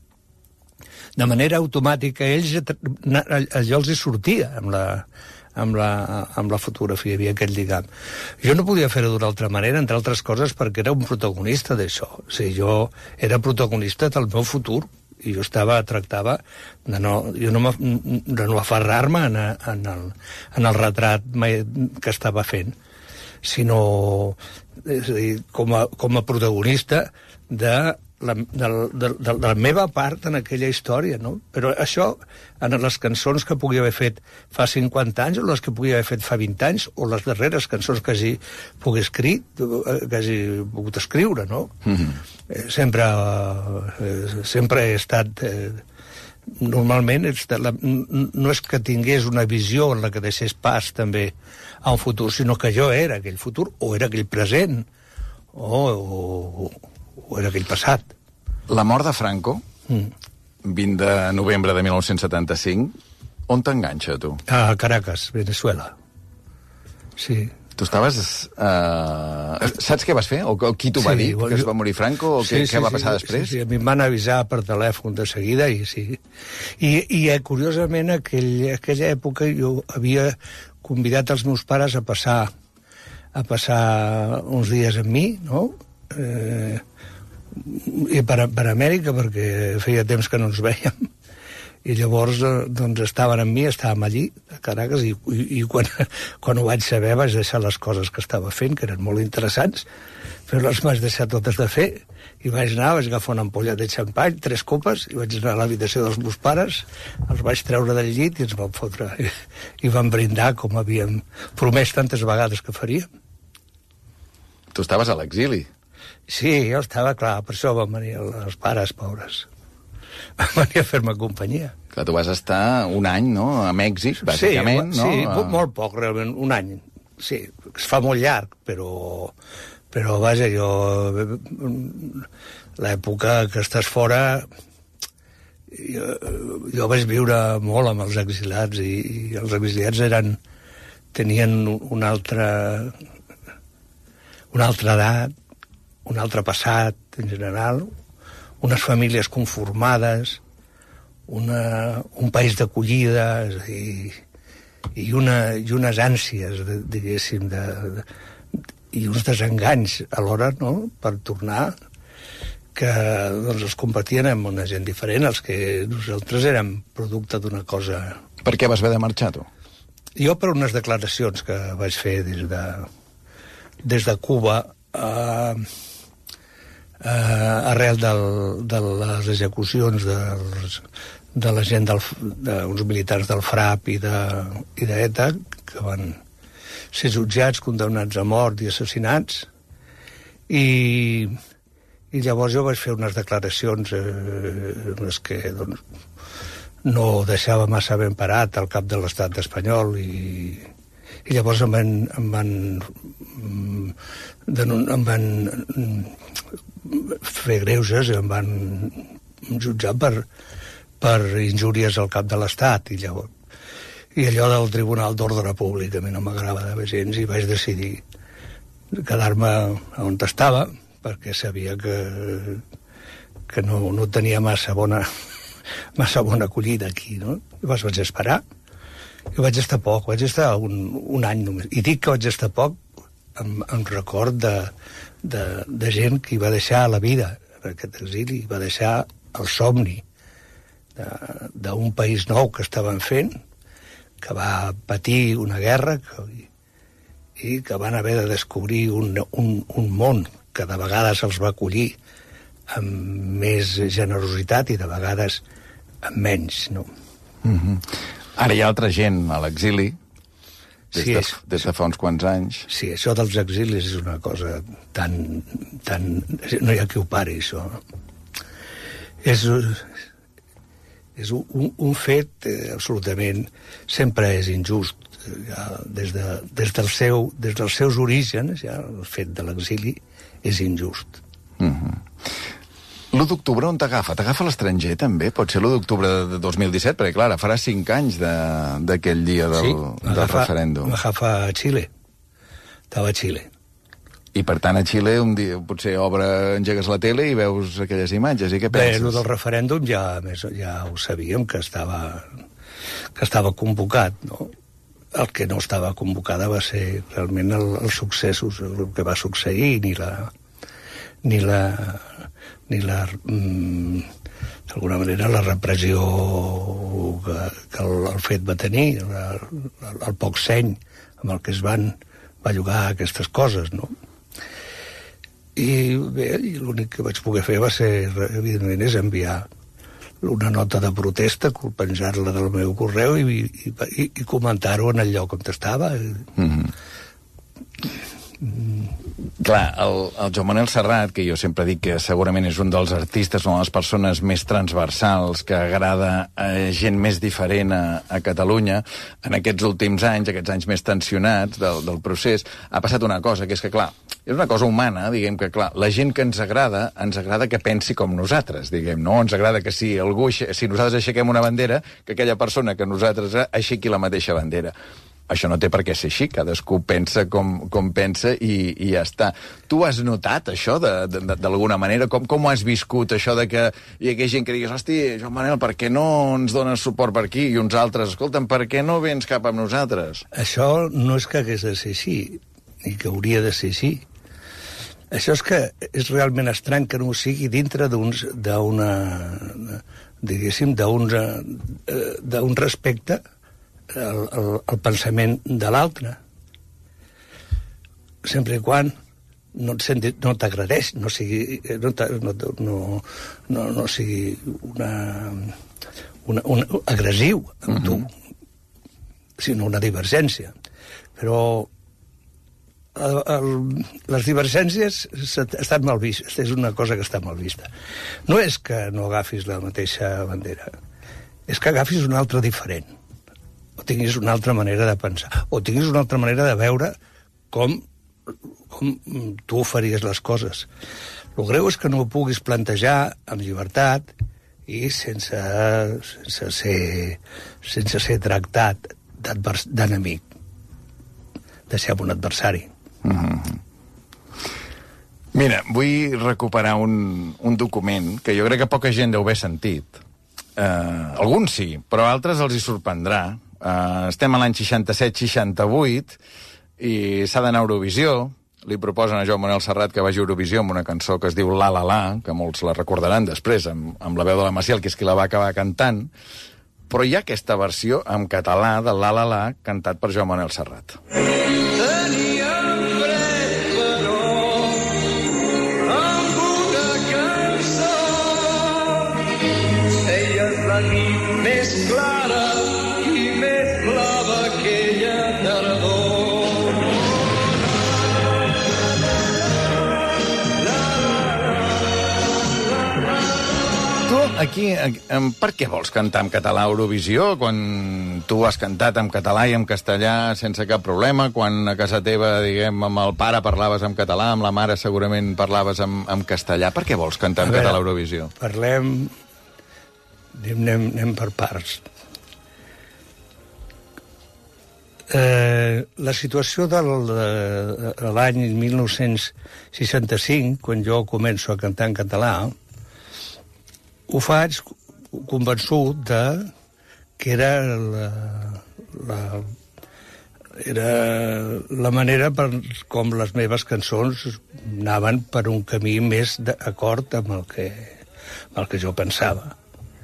de manera automàtica ells, allò els hi sortia amb la, amb la, amb la fotografia, hi havia aquest lligam. Jo no podia fer-ho d'una altra manera, entre altres coses, perquè era un protagonista d'això. O sigui, jo era protagonista del meu futur, i jo estava, tractava de no, jo no de no aferrar-me en, en, el, en el retrat que estava fent, sinó és a dir, com, a, com a protagonista de la, de, de, de la meva part en aquella història, no? Però això, en les cançons que pugui haver fet fa cinquanta anys, o les que pugui haver fet fa vint anys, o les darreres cançons que hagi pugui escrit, que hagi pogut escriure, no? Mm-hmm. Eh, sempre, eh, sempre he estat... Eh, normalment, la, no és que tingués una visió en la que deixés pas també a un futur, sinó que jo era aquell futur, o era aquell present, o... o o era aquell passat. La mort de Franco, mm. vint de novembre de mil nou-cents setanta-cinc, on t'enganxa, tu? A Caracas, Venezuela. Sí. Tu estaves... Uh... Saps què vas fer? O qui t'ho va sí, dir? Jo... Que es va morir Franco? O sí, què, sí, què va passar sí, després? Sí, sí, a mi em van avisar per telèfon de seguida i sí. I, i curiosament, aquell, aquella època jo havia convidat els meus pares a passar a passar uns dies amb mi, no? Eh, i per, per Amèrica, perquè feia temps que no ens vèiem, i llavors doncs estaven amb mi, estàvem allí a Caracas, i, i, i quan, quan ho vaig saber vaig deixar les coses que estava fent, que eren molt interessants, però les vaig deixar totes de fer, i vaig anar, vaig agafar una ampolla de xampany, tres copes, i vaig anar a l'habitació dels meus pares, els vaig treure del llit i ens vam fotre, i, i vam brindar com havíem promès tantes vegades que faríem. Tu estaves a l'exili. Sí, jo estava, clar, per això van venir els pares, pobres. Van venir a fer-me companyia. Clar, tu vas estar un any, no?, a Mèxic, bàsicament, sí, no? Sí, a... molt poc, realment, un any. Sí, es fa molt llarg, però... Però, vaja, jo... L'època que estàs fora... Jo, jo vaig viure molt amb els exilats, i, i els exiliats eren... tenien una altra... una altra edat, un altre passat, en general, unes famílies conformades, una, un país d'acollida, és a dir, i, una, i unes ànsies, de, diguéssim, de, de, i uns desenganys alhora, no?, per tornar, que doncs, els competien amb una gent diferent, els que nosaltres érem producte d'una cosa... Per què vas haver de marxar, tu? Jo per unes declaracions que vaig fer des de, des de Cuba, eh, Uh, arrel del, de les execucions dels, de la gent d'uns militars del FRAP i d'ETA de, i d'ETA, que van ser jutjats, condemnats a mort i assassinats, i, i llavors jo vaig fer unes declaracions eh, en les que doncs, no deixava massa ben parat al cap de l'estat espanyol, i, i llavors em van, em van, em van fer greuges, em van jutjar per, per injúries al cap de l'Estat, i llavors i allò del Tribunal d'Ordre Públic a mi no m'agradava gens, i vaig decidir quedar-me on estava, perquè sabia que, que no, no tenia massa bona massa bona acollida aquí, no? Llavors vaig esperar, i vaig estar poc, vaig estar un, un any només, i dic que vaig estar poc en, en record de, de, de gent que hi va deixar la vida en aquest exili, va deixar el somni d'un país nou que estaven fent, que va patir una guerra que, i que van haver de descobrir un, un, un món que de vegades els va acollir amb més generositat i de vegades amb menys, no? Mm-hmm. Ara hi ha altra gent a l'exili, des, sí, de, és, des de fa uns quants anys. Sí, això dels exilis és una cosa tan... tan no hi ha qui ho pari, això. És, és un, un fet eh, absolutament... Sempre és injust. Ja, des, de, des, del seu, des dels seus orígens, ja, el fet de l'exili és injust. Mm-hmm. l'u d'octubre on t'agafa? T'agafa l'estranger, també? Pot ser l'u d'octubre de dos mil disset, perquè, clar, farà cinc anys d'aquell de, dia del, sí, del referèndum. M'agafa a Xile. Estava a Xile. I, per tant, a Xile, un dia, potser obre, engegues la tele i veus aquelles imatges, i què penses? Bé, el del referèndum ja, més, ja ho sabíem, que estava, que estava convocat, no? El que no estava convocada va ser realment el, els successos, el que va succeir, ni la... ni la ni la, mm, d'alguna manera, la repressió que, que el, el fet va tenir, la, el, el poc seny amb el que es van bellugar aquestes coses, no? I bé, l'únic que vaig poder fer va ser, evidentment, és enviar una nota de protesta, penjar-la del meu correu i, i, i, i comentar-ho en el lloc on estava. Mm-hmm. Mm. Clar, el, el Joan Manel Serrat, que jo sempre dic que segurament és un dels artistes, una de les persones més transversals, que agrada a gent més diferent a, a Catalunya, en aquests últims anys, aquests anys més tensionats del, del procés, ha passat una cosa, que és que, clar, és una cosa humana, diguem que, clar, la gent que ens agrada, ens agrada que pensi com nosaltres, diguem, no? Ens agrada que si algú, si nosaltres aixequem una bandera, que aquella persona que nosaltres aixequi la mateixa bandera. Això no té per què ser així, cadascú pensa com, com pensa i, i ja està. Tu has notat això d'alguna manera? Com, com ho has viscut, això de que hi hagués gent que digués, hosti, Joan Manel, per què no ens dones suport per aquí? I uns altres, escolta'm, per què no vens cap amb nosaltres? Això no és que hagués de ser així, ni que hauria de ser així. Això és que és realment estrany que no ho sigui dintre d'una, diguéssim, d'un respecte El, el, el pensament de l'altre, sempre i quan no, no t'agradeix, no sigui no, no, no, no, no sigui una, una, una agressiu amb tu, mm-hmm. sinó una divergència. Però el, el, les divergències estan mal vistes, és una cosa que està mal vista. No és que no agafis la mateixa bandera, és que agafis una altra diferent, o tinguis una altra manera de pensar, o tinguis una altra manera de veure com, com tu faries les coses. El greu és que no ho puguis plantejar amb llibertat i sense, sense, ser, sense ser tractat d'enemic, de ser un adversari. Mm-hmm. Mira, vull recuperar un, un document que jo crec que poca gent deu haver sentit. Uh, alguns sí, però a altres els hi sorprendrà. Uh, estem a l'any seixanta-set seixanta-vuit i s'ha d'anar a Eurovisió. Li proposen a Joan Manel Serrat que vagi a Eurovisió amb una cançó que es diu La La La, que molts la recordaran després, amb, amb la veu de la Maciel, que és qui la va acabar cantant. Però hi ha aquesta versió en català de La La La cantat per Joan Manel Serrat. Teníem fred, però amb una cançó feies la nit més clara aquí, per què vols cantar en català a Eurovisió quan tu has cantat en català i en castellà sense cap problema, quan a casa teva, diguem, amb el pare parlaves en català, amb la mare segurament parlaves en, en castellà? Per què vols cantar en català a Eurovisió? Parlem... Anem, anem per parts. Eh, la situació de l'any mil nou-cents seixanta-cinc, quan jo començo a cantar en català, ho faig convençut de que era la, la, era la manera per com les meves cançons anaven per un camí més d'acord amb el que, amb el que jo pensava.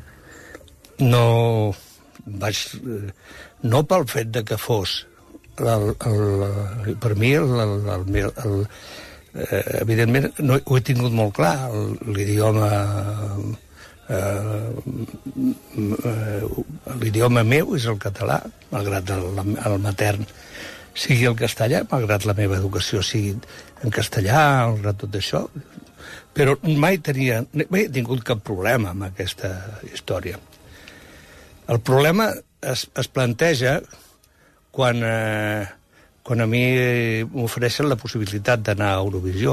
No vaig... No pel fet de que fos el, el, per mi el, el, el, el, eh, evidentment no, ho he tingut molt clar, l'idioma eh, l'idioma meu és el català, malgrat el, el matern sigui el castellà, malgrat la meva educació sigui en castellà, malgrat tot això, però mai tenia, mai he tingut cap problema amb aquesta història. El problema es, es planteja quan, eh, quan a mi m'ofereixen la possibilitat d'anar a Eurovisió.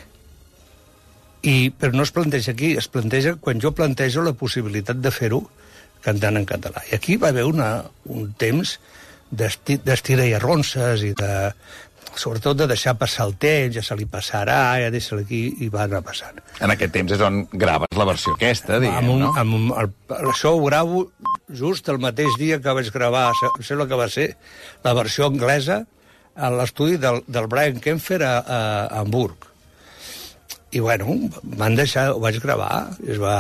I, però no es planteja aquí, es planteja quan jo plantejo la possibilitat de fer-ho cantant en català. I aquí va haver una, un temps d'estira i arronses i de, sobretot de deixar passar el temps, ja se li passarà, ja deixa-li aquí, i va anar passant. En aquest temps és on graves la versió aquesta, diguem, amb un, no? Amb un, el, això ho gravo just el mateix dia que vaig gravar, em sembla que va ser la versió anglesa a l'estudi del, del Brian Kempfer a, a, a Hamburg. I, bueno, m'han deixat, ho vaig gravar, es va...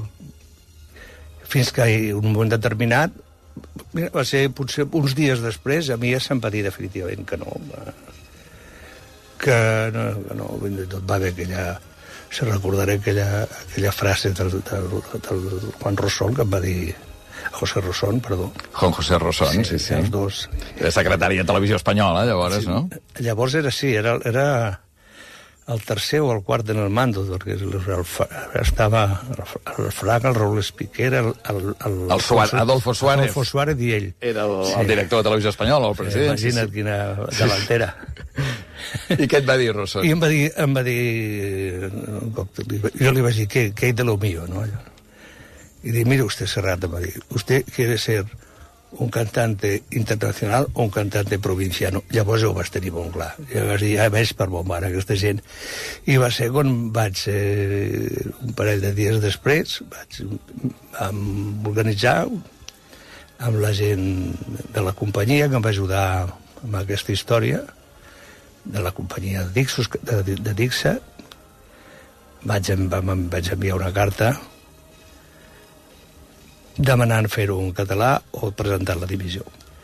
Fins que en un moment determinat, mira, va ser potser uns dies després, a mi ja se'm va dir definitivament que no, que no, que no, tot va bé aquella... Se recordaré aquella, aquella frase del, del, del Juan Rosón, que em va dir... José Rosón, perdó. Juan José Rosón, sí, sí. sí. Els dos. Era secretari de Televisió Espanyola, llavors, sí, no? Llavors era, sí, era, era el tercer o el quart en el mando, perquè el, el, estava el Fraga, el Raúl Espiquera, el... el, el, el Suárez, Adolfo Suárez. Adolfo Suárez i ell. Era el, sí. el director de Televisió Espanyola, el president. Sí, imagina't sí. Quina delantera. I què et va dir, Rosón? I em va dir... Em va dir jo li vaig dir, què, què de lo mío, no? Y dice, mire usted, Serrat, me dice, ¿usted quiere ser un cantante internacional o un cantante provinciano? Llavors ho vaig tenir molt clar. Ja vaig dir, ja veig per bon mare aquesta gent. I va ser quan vaig, eh, un parell de dies després, vaig um, organitzar amb la gent de la companyia que em va ajudar amb aquesta història, de la companyia de, Dixos, de, de Dixa. Vaig, em, vaig enviar una carta demanant fer-ho en català o presentar la divisió.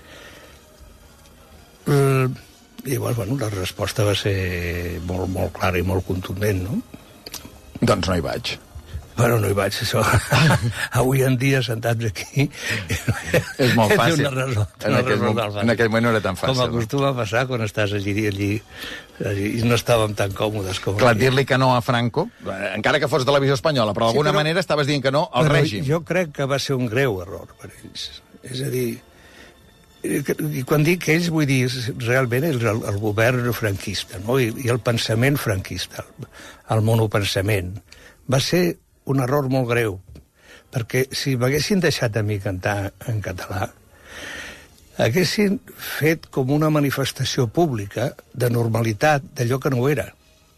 Uh, I llavors, bueno, la resposta va ser molt, molt clara i molt contundent, no? Doncs no hi vaig. Bueno, no hi vaig, això. Avui en dia, sentats aquí... És molt fàcil. Una resol, en, una aquell moment, en aquell moment no era tan fàcil. Com acostuma a passar quan estàs allí, allí, allí i no estàvem tan còmodes com... Clar, dir-li que no a Franco, encara que fos Televisió Espanyola, però d'alguna sí, manera estaves dient que no al règim. Jo crec que va ser un greu error per ells. És a dir, i quan dic ells vull dir realment el, el govern franquista, no? I, i el pensament franquista, el, el monopensament. Va ser un error molt greu, perquè si m'haguessin deixat a mi cantar en català, haguessin fet com una manifestació pública de normalitat d'allò que no ho era.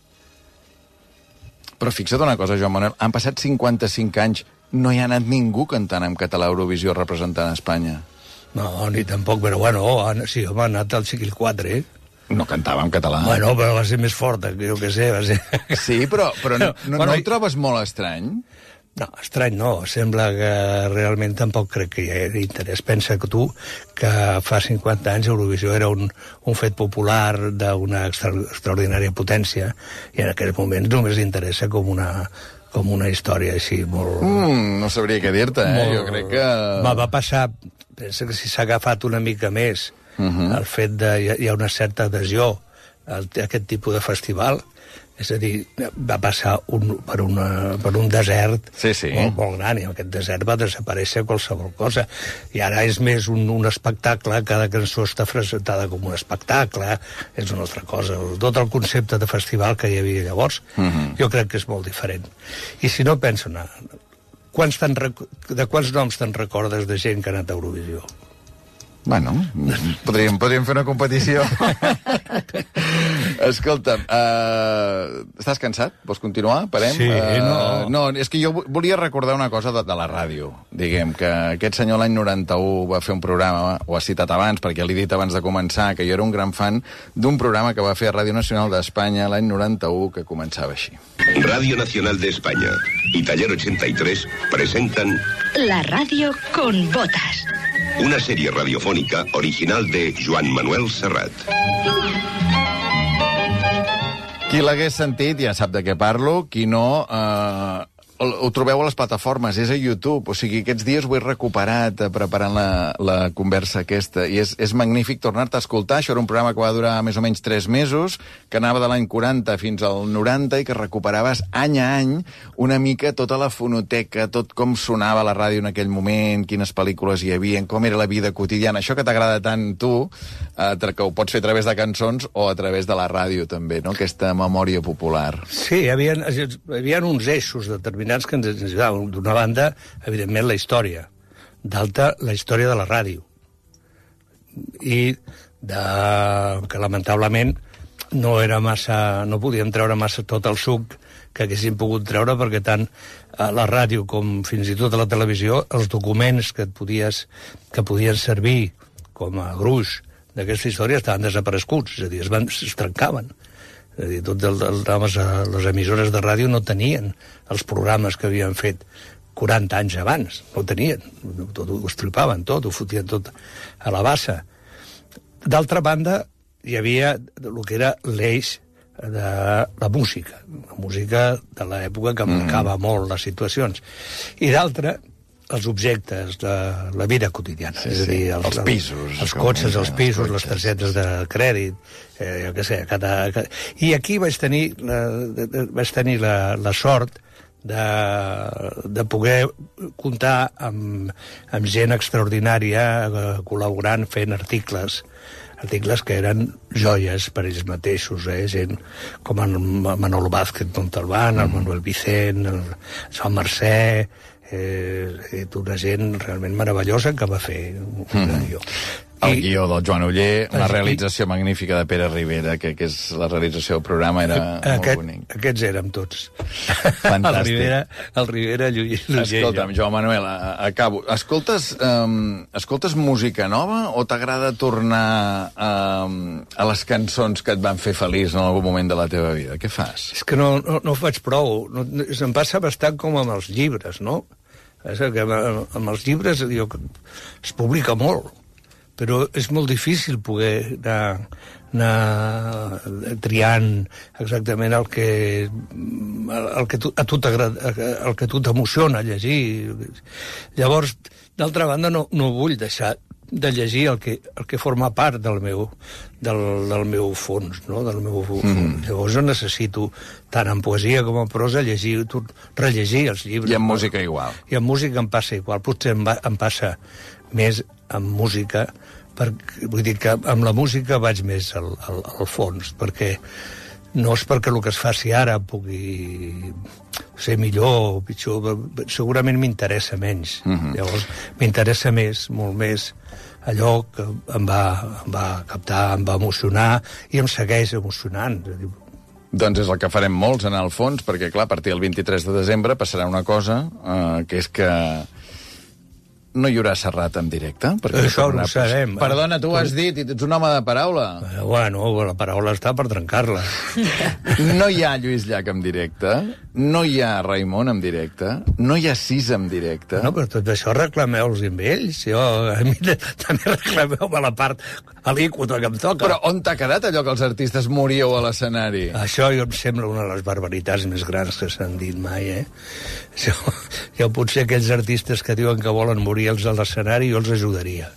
Però fixa't una cosa, Joan Manuel, han passat cinquanta-cinc anys, no hi ha anat ningú cantant en català a Eurovisió representant Espanya. No, ni tampoc, però bueno, sí, home, ha anat al Chiquil quatre, eh? No cantava en català. Bueno, però va ser més forta, jo què sé, va ser... Sí, però, però no, no, bueno, no ho trobes molt estrany? No, estrany no. Sembla que realment tampoc crec que hi hagi interès. Pensa que tu, que fa cinquanta anys Eurovisió era un, un fet popular d'una extra, extraordinària potència i en aquell moment només interessa com una, com una història així molt... Mm, no sabria què dir-te, eh? Molt, jo crec que... Va, va passar... Pensa que si s'ha agafat una mica més uh-huh. el fet de... Hi ha una certa adhesió a aquest tipus de festival. És a dir, va passar un, per, una, per un desert sí, sí. Molt, molt gran, i aquest desert va desaparèixer qualsevol cosa. I ara és més un, un espectacle, cada cançó està presentada com un espectacle, és una altra cosa. Tot el concepte de festival que hi havia llavors, uh-huh. jo crec que és molt diferent. I si no, penso, no, quants de quants noms te'n recordes de gent que ha anat a Eurovisió? Bueno, podríem, podríem fer una competició. Escolta'm, uh, estàs cansat? Vols continuar? Parem? Sí, uh, no. No, és que jo volia recordar una cosa de, de la ràdio. Diguem que aquest senyor l'any noranta-u va fer un programa, ho has citat abans, perquè l'he dit abans de començar, que jo era un gran fan d'un programa que va fer a Ràdio Nacional d'Espanya l'any noranta-u, que començava així. Radio Nacional de España y Taller ochenta y tres presentan La radio con botas. Una serie radiofónica original de Joan Manuel Serrat. Qui l'hagués sentit ja sap de què parlo, qui no... Eh, ho trobeu a les plataformes, és a YouTube, o sigui, aquests dies ho he recuperat eh, preparant la, la conversa aquesta, i és, és magnífic tornar-te a escoltar. Això era un programa que va durar més o menys tres mesos, que anava de l'any quaranta fins al noranta, i que recuperaves any a any una mica tota la fonoteca, tot com sonava la ràdio en aquell moment, quines pel·lícules hi havia, com era la vida quotidiana. Això que t'agrada tant tu, eh, que ho pots fer a través de cançons o a través de la ràdio també, no? Aquesta memòria popular. Sí, hi havia, hi havia uns eixos determinats que ens ajudaven. D'una banda, evidentment, la història. D'altra, la història de la ràdio. I de, que, lamentablement, no era massa, no podíem treure massa tot el suc que haguéssim pogut treure, perquè tant a la ràdio com fins i tot a la televisió, els documents que et podies, que podien servir com a gruix d'aquesta història estaven desapareguts, és a dir, es, van, es trencaven. És a dir, tot el, el, les emissores de ràdio no tenien els programes que havien fet quaranta anys abans, no tenien, tot, ho estripaven tot, ho fotien tot a la bassa. D'altra banda, hi havia el que era l'eix de la música, la música de l'època que marcava mm. molt les situacions. I d'altra, els objectes de la vida quotidiana. Sí, és a dir, els, els pisos. Els cotxes, els pisos, les targetes de crèdit, eh, jo què sé, cada, cada... I aquí vaig tenir la, vaig tenir la, la sort de, de poder comptar amb, amb gent extraordinària, eh, col·laborant, fent articles, articles que eren joies per ells mateixos, eh? Gent com el Manolo Vázquez Montalbán, el Manuel Vicent, el Joan Mercè, eh, una gent realment meravellosa que va fer un mm. guió. El guió del Joan Oller, la realització magnífica de Pere Rivera, que, que és la realització del programa, era Aquest, molt bonic. Aquests érem tots. Fantàstic. El Rivera, el Rivera Llull, Escolta'm, Joan Manuel, a, acabo. Escoltes, um, escoltes música nova o t'agrada tornar um, a les cançons que et van fer feliç en algun moment de la teva vida? Què fas? És que no, no, no faig prou. No, em passa bastant com amb els llibres, no? És que amb, amb els llibres jo, es publica molt, però és molt difícil poder anar, anar triant exactament el que, el que tu, a tu t'agrada, el que tu t'emociona llegir. Llavors, d'altra banda, no, no vull deixar de llegir el que, el que forma part del meu, del, del meu fons, no? Del meu fons. Mm. Llavors jo necessito, tant en poesia com en prosa, llegir, rellegir els llibres. I en música igual. I en música em passa igual. Potser em, va, em passa més amb música, perquè, vull dir que amb la música vaig més al, al, al fons, perquè no és perquè el que es faci ara pugui ser millor o pitjor, segurament m'interessa menys. Mm-hmm. Llavors m'interessa més, molt més, allò que em va, em va captar, em va emocionar i em segueix emocionant. Doncs és el que farem molts, en el fons, perquè, clar, a partir del vint-i-tres de desembre passarà una cosa, eh, que és que no hi haurà Serrat en directe. Això ho sabem. Perdona, tu ho has dit, i ets un home de paraula. Bueno, la paraula està per trencar-la. No hi ha Lluís Llach en directe, no hi ha Raimon en directe, no hi ha Sis en directe. No, però tot això reclameu-los amb ells. Jo, a mi també reclameu-me la part alíquota que em toca. Però on t'ha quedat allò que els artistes moríeu a l'escenari? Això jo em sembla una de les barbaritats més grans que s'han dit mai, eh? Jo, jo potser aquells artistes que diuen que volen morir els a l'escenari, jo els ajudaria.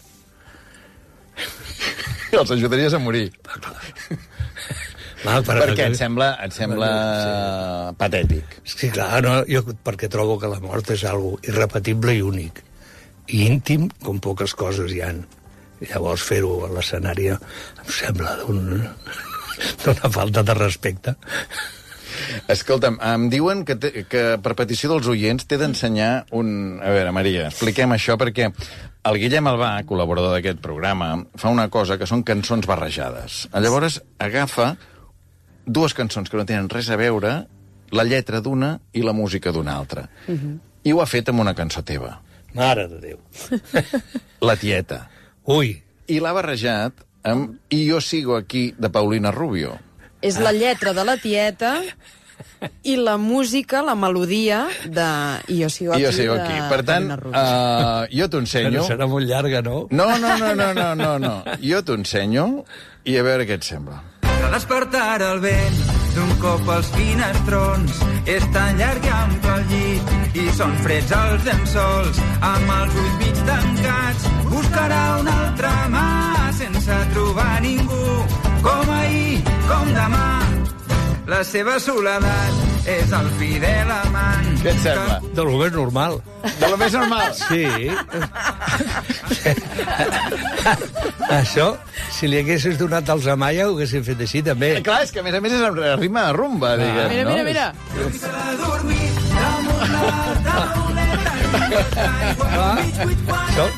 Els ajudaries a morir? Va, per perquè et sembla, et sembla sí. patètic. Sí, clar, no, jo perquè trobo que la mort és algo irrepetible i únic, i íntim com poques coses hi han. I llavors fer-ho a l'escenari em sembla d'una falta de respecte. Escolta'm, em diuen que, te, que per petició dels oients t'he d'ensenyar un... A veure, Maria, expliquem això, perquè El Guillem Albà, col·laborador d'aquest programa, fa una cosa que són cançons barrejades. Llavors agafa dues cançons que no tenen res a veure, la lletra d'una i la música d'una altra. Uh-huh. I ho ha fet amb una cançó teva. Mare de Déu. La Tieta. Ui. I l'ha barrejat amb I jo sigo aquí, de Paulina Rubio. És la lletra de La Tieta i la música, la melodia de I jo sigo aquí, I jo sigo aquí. Per tant, uh, jo t'ho ensenyo. Però serà molt llarga, no? No, no, no, no, no, no, no. Jo t'ho ensenyo i a veure què et sembla. De despertar el vent d'un cop als finestrons és tan llarg i ample el llit i són freds els llençols amb els ulls mig tancats buscarà una altra mà sense trobar ningú com ahir, com demà la seva soledat és el fidel amant. Què et sembla? De lo més normal. De lo més normal? Sí. Això, si li haguessis donat als Amaya, ho haguessin fet així, també. Eh, clar, és que a més a més és una rima de rumba, ah, diguem, mira, no? Mira, mira, mira. Això...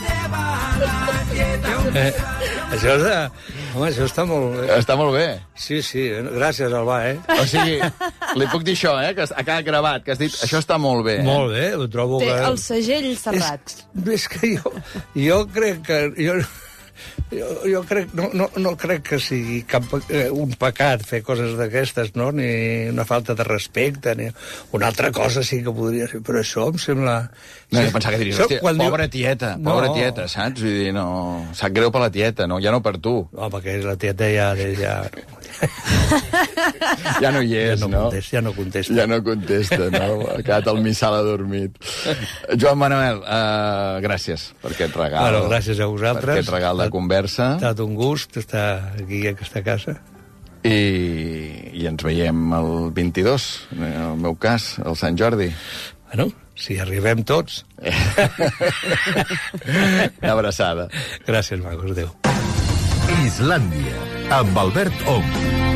Eh, això és de... Home, això està molt bé. Està molt bé. Sí, sí, gràcies, Albà, eh? O sigui, li puc dir això, eh, que ha quedat gravat, que has dit, això està molt bé. Molt bé, ho trobo Té que... el segell Serrat. És, és que jo, jo crec que... Jo, jo, jo crec, no, no, no crec que sigui cap, eh, un pecat fer coses d'aquestes, no? Ni una falta de respecte, ni una altra cosa sí que podria ser, però això em sembla... No, jo pensava que diries, hòstia, pobra diu... tieta, pobra no. tieta, saps? Vull dir, no... Sap greu per la tieta, no? Ja no per tu. No, perquè la tieta ja... ja... ja no hi és, ja no? no? Contesta, ja no contesta. Ja no contesta, no? Ha quedat el missal adormit. Joan Manuel, uh, gràcies per aquest regal. Bueno, gràcies a vosaltres. Per aquest regal de conversa. Ha estat un gust estar aquí a aquesta casa. I, i ens veiem el vint-i-dos, en el meu cas, el Sant Jordi. Bueno, si arribem tots. Una abraçada. Gràcies, macos, adéu. Islàndia, amb Albert Ong.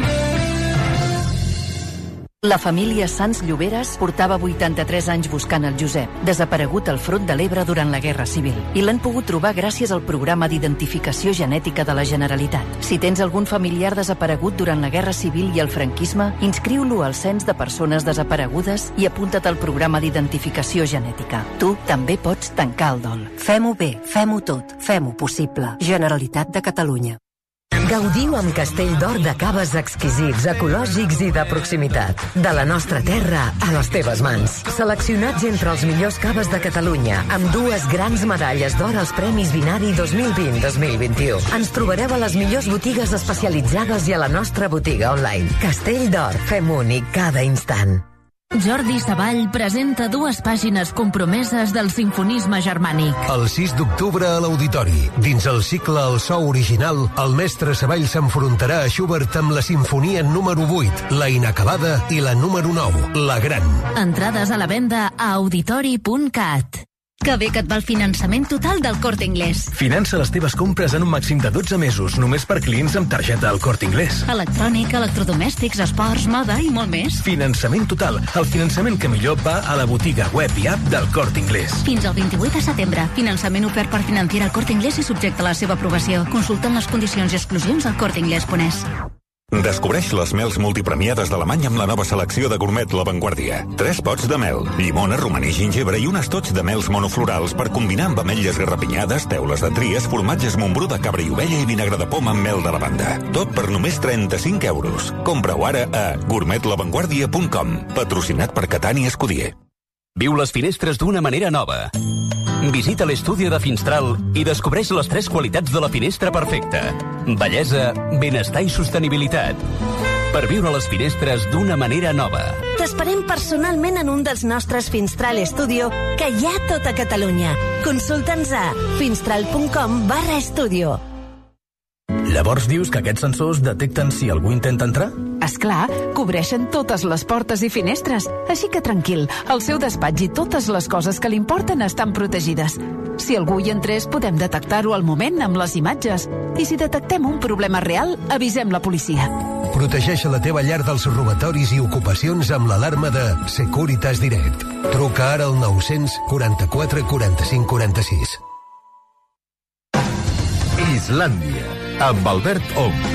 La família Sans Lloberes portava vuitanta-tres anys buscant el Josep, desaparegut al front de l'Ebre durant la Guerra Civil, i l'han pogut trobar gràcies al programa d'identificació genètica de la Generalitat. Si tens algun familiar desaparegut durant la Guerra Civil i el franquisme, inscriu-lo al Cens de Persones Desaparegudes i apunta't al programa d'identificació genètica. Tu també pots tancar el dol. Fem-ho bé, fem-ho tot, fem-ho possible. Generalitat de Catalunya. Gaudiu amb Castell d'Or de caves exquisits, ecològics i de proximitat. De la nostra terra a les teves mans. Seleccionats entre els millors caves de Catalunya, amb dues grans medalles d'or als Premis Binari dos mil vint dos mil vint-i-u. Ens trobareu a les millors botigues especialitzades i a la nostra botiga online. Castell d'Or, fem únic cada instant. Jordi Savall presenta dues pàgines compromeses del simfonisme germànic. El sis d'octubre a l'Auditori, dins el cicle El so original, el mestre Savall s'enfrontarà a Schubert amb la sinfonia número vuit, la inacabada, i la número nou, la gran. Entrades a la venda a auditori punt cat. Que bé que et va el finançament total del Corte Inglés. Finança les teves compres en un màxim de dotze mesos, només per clients amb targeta al Corte Inglés. Electrònic, electrodomèstics, esports, moda i molt més. Finançament total, el finançament que millor va a la botiga web i app del Corte Inglés. Fins al vint-i-vuit de setembre. Finançament ofert per Financiera al Corte Inglés i subjecte a la seva aprovació. Consulten les condicions i exclusions al corte inglés punt es. Descobreix les mels multipremiades d'Alemanya amb la nova selecció de Gourmet La Vanguardia. Tres pots de mel, llimona, romaní, gingebre i un estoig de mels monoflorals per combinar amb ametlles garrapinyades, teules de tries, formatges Montbrú de cabra i ovella i vinagre de poma amb mel de lavanda. Tot per només trenta-cinc euros. Compra-ho ara a gourmet la vanguardia punt com. Patrocinat per Catani Escudier. Viu les finestres d'una manera nova. Visita l'estudi de Finstral i descobreix les tres qualitats de la finestra perfecta. Bellesa, benestar i sostenibilitat. Per viure les finestres d'una manera nova. T'esperem personalment en un dels nostres Finstral Studio que hi ha a tota Catalunya. Consulta'ns a finstral punt com barra estudio. Llavors dius que aquests sensors detecten si algú intenta entrar? Esclar, cobreixen totes les portes i finestres, així que tranquil, el seu despatx i totes les coses que li importen estan protegides. Si algú hi entrés, podem detectar-ho al moment amb les imatges. I si detectem un problema real, avisem la policia. Protegeix la teva llar dels robatoris i ocupacions amb l'alarma de Securitas Direct. Truca ara al nou cents quaranta-quatre quaranta-cinc quaranta-sis. Islàndia, amb Albert Ong.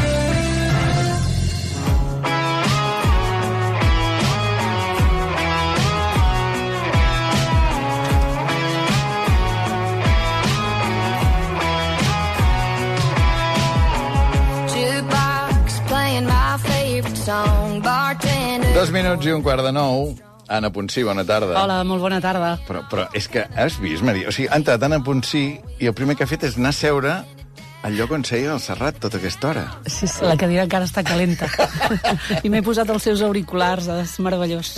Dos minuts i un quart de nou. Anna Ponsí, bona tarda. Hola, molt bona tarda. Però, però és que has vist, Maria? O sigui, ha entrat Anna Ponsí i el primer que ha fet és anar a seure al lloc on seia el Serrat tota aquesta hora. Sí, sí. La cadira encara està calenta. I m'he posat els seus auriculars, és meravellós.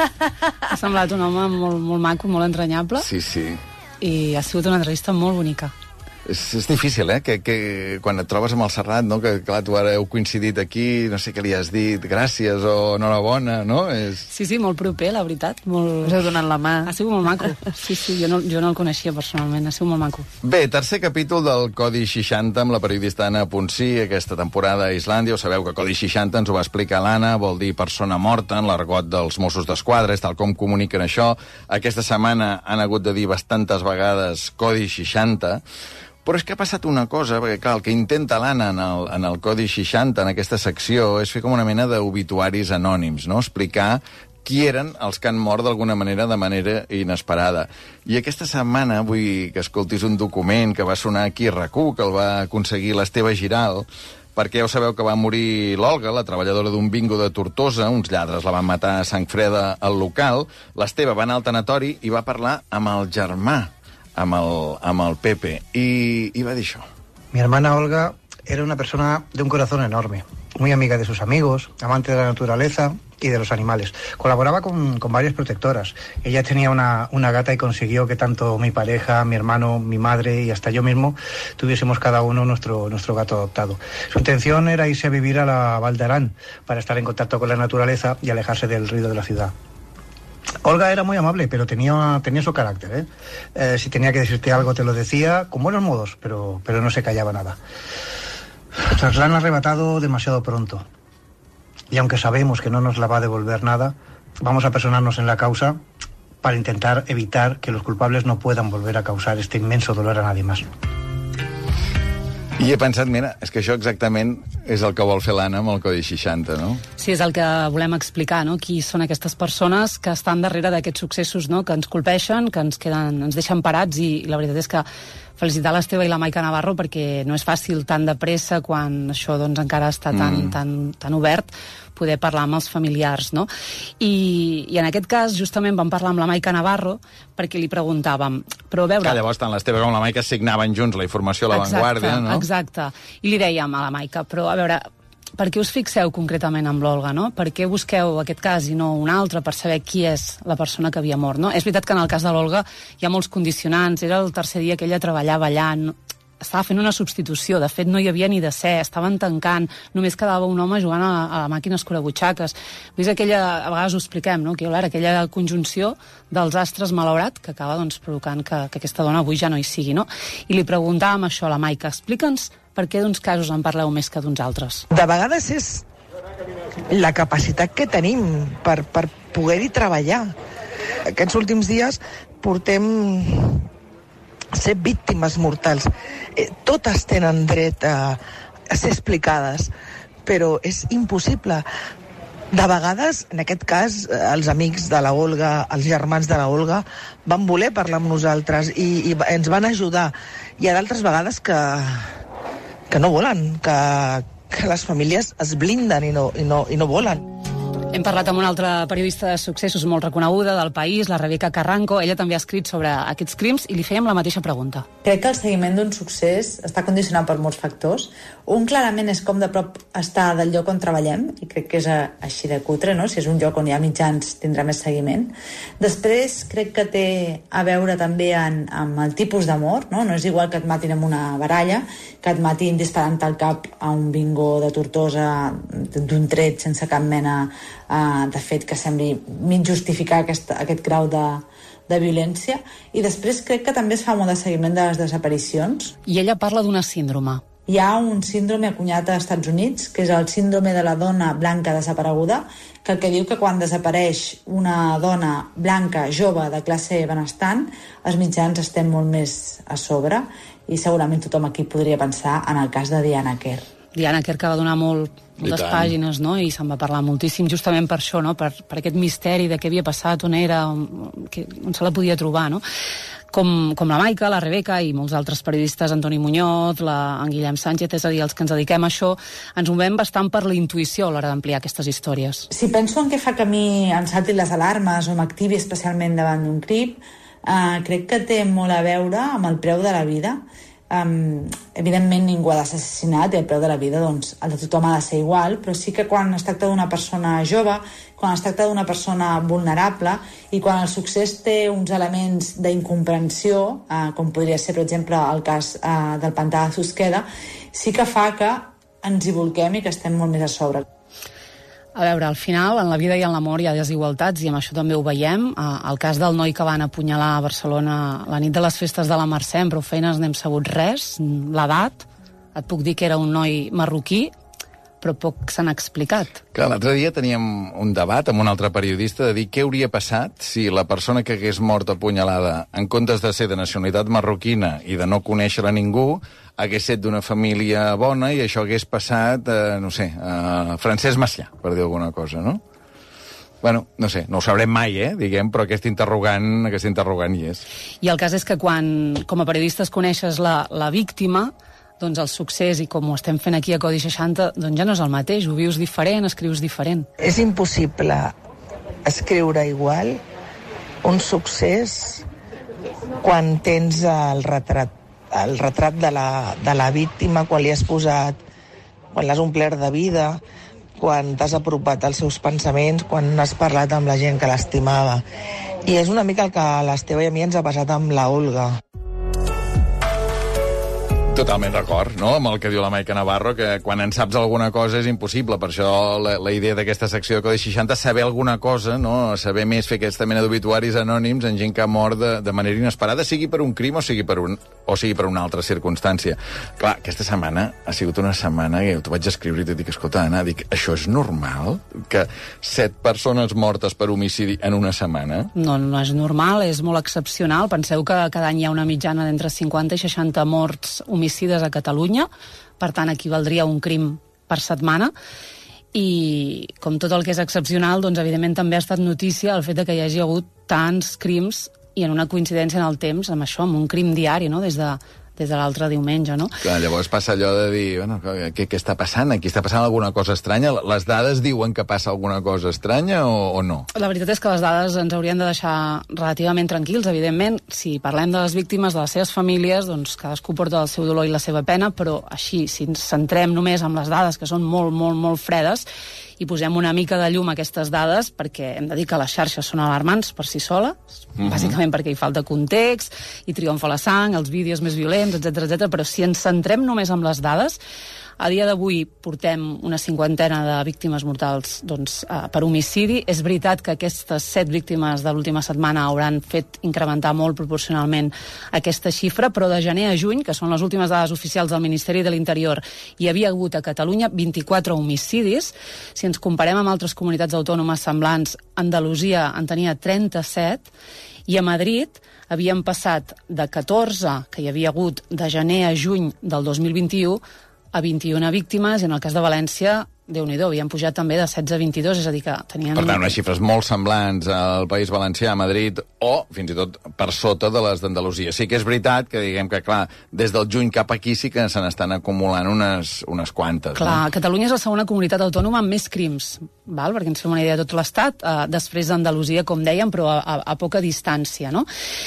Ha semblat un home molt, molt maco, molt entranyable. Sí, sí. I ha sigut una entrevista molt bonica. És, és difícil, eh? Que, que quan et trobes amb el Serrat, no? Que, clar, tu ara heu coincidit aquí, no sé què li has dit, gràcies o enhorabona, no? És... Sí, sí, molt proper, la veritat. Molt... Us heu donat la mà. Ha sigut molt maco. Sí, sí, jo no, jo no el coneixia personalment, ha sigut molt maco. Bé, tercer capítol del Codi seixanta amb la periodista Anna Ponsí, aquesta temporada a Islàndia. Ho sabeu que Codi seixanta ens ho va explicar l'Anna, vol dir persona morta en l'argot dels Mossos d'Esquadra, és tal com comuniquen això. Aquesta setmana han hagut de dir bastantes vegades Codi seixanta, però és que ha passat una cosa, perquè clar, el que intenta l'Anna en, el, en el Codi seixanta, en aquesta secció, és fer com una mena d'obituaris anònims, no? Explicar qui eren els que han mort d'alguna manera de manera inesperada. I aquesta setmana vull que escoltis un document que va sonar aquí a RAC u, que el va aconseguir l'Esteve Giral, perquè ja ho sabeu que va morir l'Olga, la treballadora d'un bingo de Tortosa, uns lladres la van matar a sang freda al local. L'Esteve va anar al tanatori i va parlar amb el germà, amb el, amb el Pepe, y iba a decir: mi hermana Olga era una persona de un corazón enorme, muy amiga de sus amigos, amante de la naturaleza y de los animales. Colaboraba con, con varias protectoras. Ella tenía una, una gata y consiguió que tanto mi pareja, mi hermano, mi madre y hasta yo mismo tuviésemos cada uno nuestro, nuestro gato adoptado. Su intención era irse a vivir a la Val d'Aran para estar en contacto con la naturaleza y alejarse del ruido de la ciudad. Olga era muy amable, pero tenía, tenía su carácter, ¿eh? Eh, si tenía que decirte algo te lo decía con buenos modos, pero, pero no se callaba nada. Nos la han arrebatado demasiado pronto. Y aunque sabemos que no nos la va a devolver nada, vamos a personarnos en la causa para intentar evitar que los culpables no puedan volver a causar este inmenso dolor a nadie más. I he pensat, mira, és que això exactament és el que vol fer l'Anna amb el Codi seixanta, no? Sí, és el que volem explicar, no? Qui són aquestes persones que estan darrere d'aquests successos, no? Que ens colpeixen, que ens, queden, ens deixen parats, i la veritat és que felicitar l'Esteve i la Maica Navarro perquè no és fàcil tan de pressa quan això doncs, encara està tan, mm. tan, tan obert poder parlar amb els familiars, no? I, i en aquest cas justament vam parlar amb la Maica Navarro perquè li preguntàvem, però a veure... Que llavors tant l'Esteve com la Maica signaven junts la informació a La Vanguardia, no? Exacte, i li dèiem a la Maica, però a veure, per què us fixeu concretament amb l'Olga, no? Per què busqueu aquest cas i no un altre per saber qui és la persona que havia mort, no? És veritat que en el cas de l'Olga hi ha molts condicionants, era el tercer dia que ella treballava allà, no? Estava fent una substitució, de fet no hi havia ni de ser, estaven tancant, només quedava un home jugant a, a la màquina escurabutxaques. Vés aquella, a vegades ho expliquem, no? Que, veure, aquella conjunció dels astres malaurat que acaba doncs, provocant que, que aquesta dona avui ja no hi sigui, no? I li preguntàvem això a la Maica, explica'ns per què d'uns casos en parleu més que d'uns altres. De vegades és la capacitat que tenim per, per poder-hi treballar. Aquests últims dies portem ser víctimes mortals. Eh, totes tenen dret a, a ser explicades, però és impossible. De vegades, en aquest cas, els amics de la Olga, els germans de la Olga, van voler parlar amb nosaltres i, i ens van ajudar. Hi ha d'altres vegades que, que no volen, que, que les famílies es blinden i no, i no, i no volen. Hem parlat amb una altra periodista de successos molt reconeguda del país, la Rebeca Carranco. Ella també ha escrit sobre aquests crims i li fèiem la mateixa pregunta. Crec que el seguiment d'un succés està condicionat per molts factors. Un clarament és com de prop estar del lloc on treballem, i crec que és així de cutre, no? Si és un lloc on hi ha mitjans tindrà més seguiment. Després crec que té a veure també en, amb el tipus de mort, no? No és igual que et matin amb una baralla, que et matin disparant al cap a un bingo de Tortosa d'un tret sense cap mena Uh, de fet que sembli mig justificar aquest, aquest grau de, de violència. I després crec que també es fa molt de seguiment de les desaparicions. I ella parla d'una síndrome. Hi ha un síndrome acunyat als Estats Units, que és el síndrome de la dona blanca desapareguda, que el que diu que quan desapareix una dona blanca, jove, de classe benestant, els mitjans estem molt més a sobre, i segurament tothom aquí podria pensar en el cas de Diana Kerr. Diana Kerr, que va donar molt, moltes pàgines, no? I se'n va parlar moltíssim justament per això, no? per, per aquest misteri de què havia passat, on era, on, que, on se la podia trobar, no? Com, com la Maica, la Rebeca i molts altres periodistes, Antoni Muñoz, la, en Guillem Sánchez, és a dir, els que ens dediquem a això, ens movem bastant per la intuïció a l'hora d'ampliar aquestes històries. Si penso en què fa que a mi em saltin les alarmes o m'activi especialment davant d'un crim, eh, crec que té molt a veure amb el preu de la vida. Um, evidentment ningú ha de ser assassinat i el preu de la vida, doncs, el de tothom ha de ser igual, però sí que quan es tracta d'una persona jove, quan es tracta d'una persona vulnerable i quan el succés té uns elements d'incomprensió, uh, com podria ser, per exemple, el cas uh, del pantà de Susqueda, sí que fa que ens hi volquem i que estem molt més a sobre. A veure, al final, en la vida i en l'amor hi ha desigualtats, i amb això també ho veiem. El cas del noi que van apunyalar a Barcelona la nit de les festes de la Mercè, amb prou feines n'hem sabut res, l'edat, et puc dir que era un noi marroquí, però poc se n'ha explicat. Clar, l'altre dia teníem un debat amb un altre periodista de dir què hauria passat si la persona que hagués mort apunyalada, en comptes de ser de nacionalitat marroquina i de no conèixer-la ningú, hagués set d'una família bona i això hagués passat, eh, no sé, a Francesc Macià, per dir alguna cosa, no? Bueno, no sé, no ho sabrem mai, eh, diguem, però aquest interrogant, aquest interrogant hi és. I el cas és que quan, com a periodistes, coneixes la, la víctima, doncs el succés, i com ho estem fent aquí a Codi seixanta, doncs ja no és el mateix, ho vius diferent, escrius diferent. És impossible escriure igual un succés quan tens el retrat, el retrat de la, de la víctima, quan li has posat, quan l'has omplert de vida, quan t'has apropat als seus pensaments, quan has parlat amb la gent que l'estimava. I és una mica el que a l'Esteve i a mi ens ha passat amb la Olga. Totalment d'acord, no?, amb el que diu la Maica Navarro, que quan en saps alguna cosa és impossible. Per això la, la idea d'aquesta secció de Codi seixanta, saber alguna cosa, no?, saber més, fer aquesta mena d'obituaris anònims en gent que ha mort de, de manera inesperada, sigui per un crim o sigui per, un, o sigui per una altra circumstància. Clar, aquesta setmana ha sigut una setmana que t'ho vaig escriure i t'ho dic, escolta, Anna, dic, això és normal? Que set persones mortes per homicidi en una setmana? No, no és normal, és molt excepcional. Penseu que cada any hi ha una mitjana d'entre cinquanta i seixanta morts homicides a Catalunya, per tant equivaldria a un crim per setmana, i com tot el que és excepcional, doncs evidentment també ha estat notícia el fet de que hi hagi hagut tants crims i en una coincidència en el temps amb això, amb un crim diari, no?, des de, des de l'altre diumenge, no? Clar, llavors passa allò de dir, bueno, què, què està passant? Aquí està passant alguna cosa estranya? Les dades diuen que passa alguna cosa estranya o, o no? La veritat és que les dades ens haurien de deixar relativament tranquils, evidentment. Si parlem de les víctimes, de les seves famílies, doncs cadascú porta el seu dolor i la seva pena, però així, si ens centrem només en les dades, que són molt, molt, molt fredes, i posem una mica de llum a aquestes dades, perquè hem de dir que les xarxes són alarmants per si soles, mm-hmm. bàsicament perquè hi falta context, i triomfa la sang, els vídeos més violents, etcètera, etcètera. Però si ens centrem només en les dades, a dia d'avui portem una cinquantena de víctimes mortals, doncs, eh, per homicidi. És veritat que aquestes set víctimes de l'última setmana hauran fet incrementar molt proporcionalment aquesta xifra, però de gener a juny, que són les últimes dades oficials del Ministeri de l'Interior, hi havia hagut a Catalunya vint-i-quatre homicidis. Si ens comparem amb altres comunitats autònomes semblants, Andalusia en tenia trenta-set, i a Madrid havien passat de catorze, que hi havia hagut de gener a juny del dos mil vint-i-u, a vint-i-una víctimes, i en el cas de València, Déu-n'hi-do, havien pujat també de setze a vint-i-dos, és a dir que tenien... Per tant, unes xifres molt semblants al País Valencià, a Madrid, o fins i tot per sota de les d'Andalusia. Sí que és veritat que, diguem que, clar, des del juny cap aquí sí que se n'estan acumulant unes, unes quantes. Clar, no? Catalunya és la segona comunitat autònoma amb més crims, val? Perquè ens fem una idea de tot l'Estat, eh, després d'Andalusia, com dèiem, però a, a, a poca distància, no?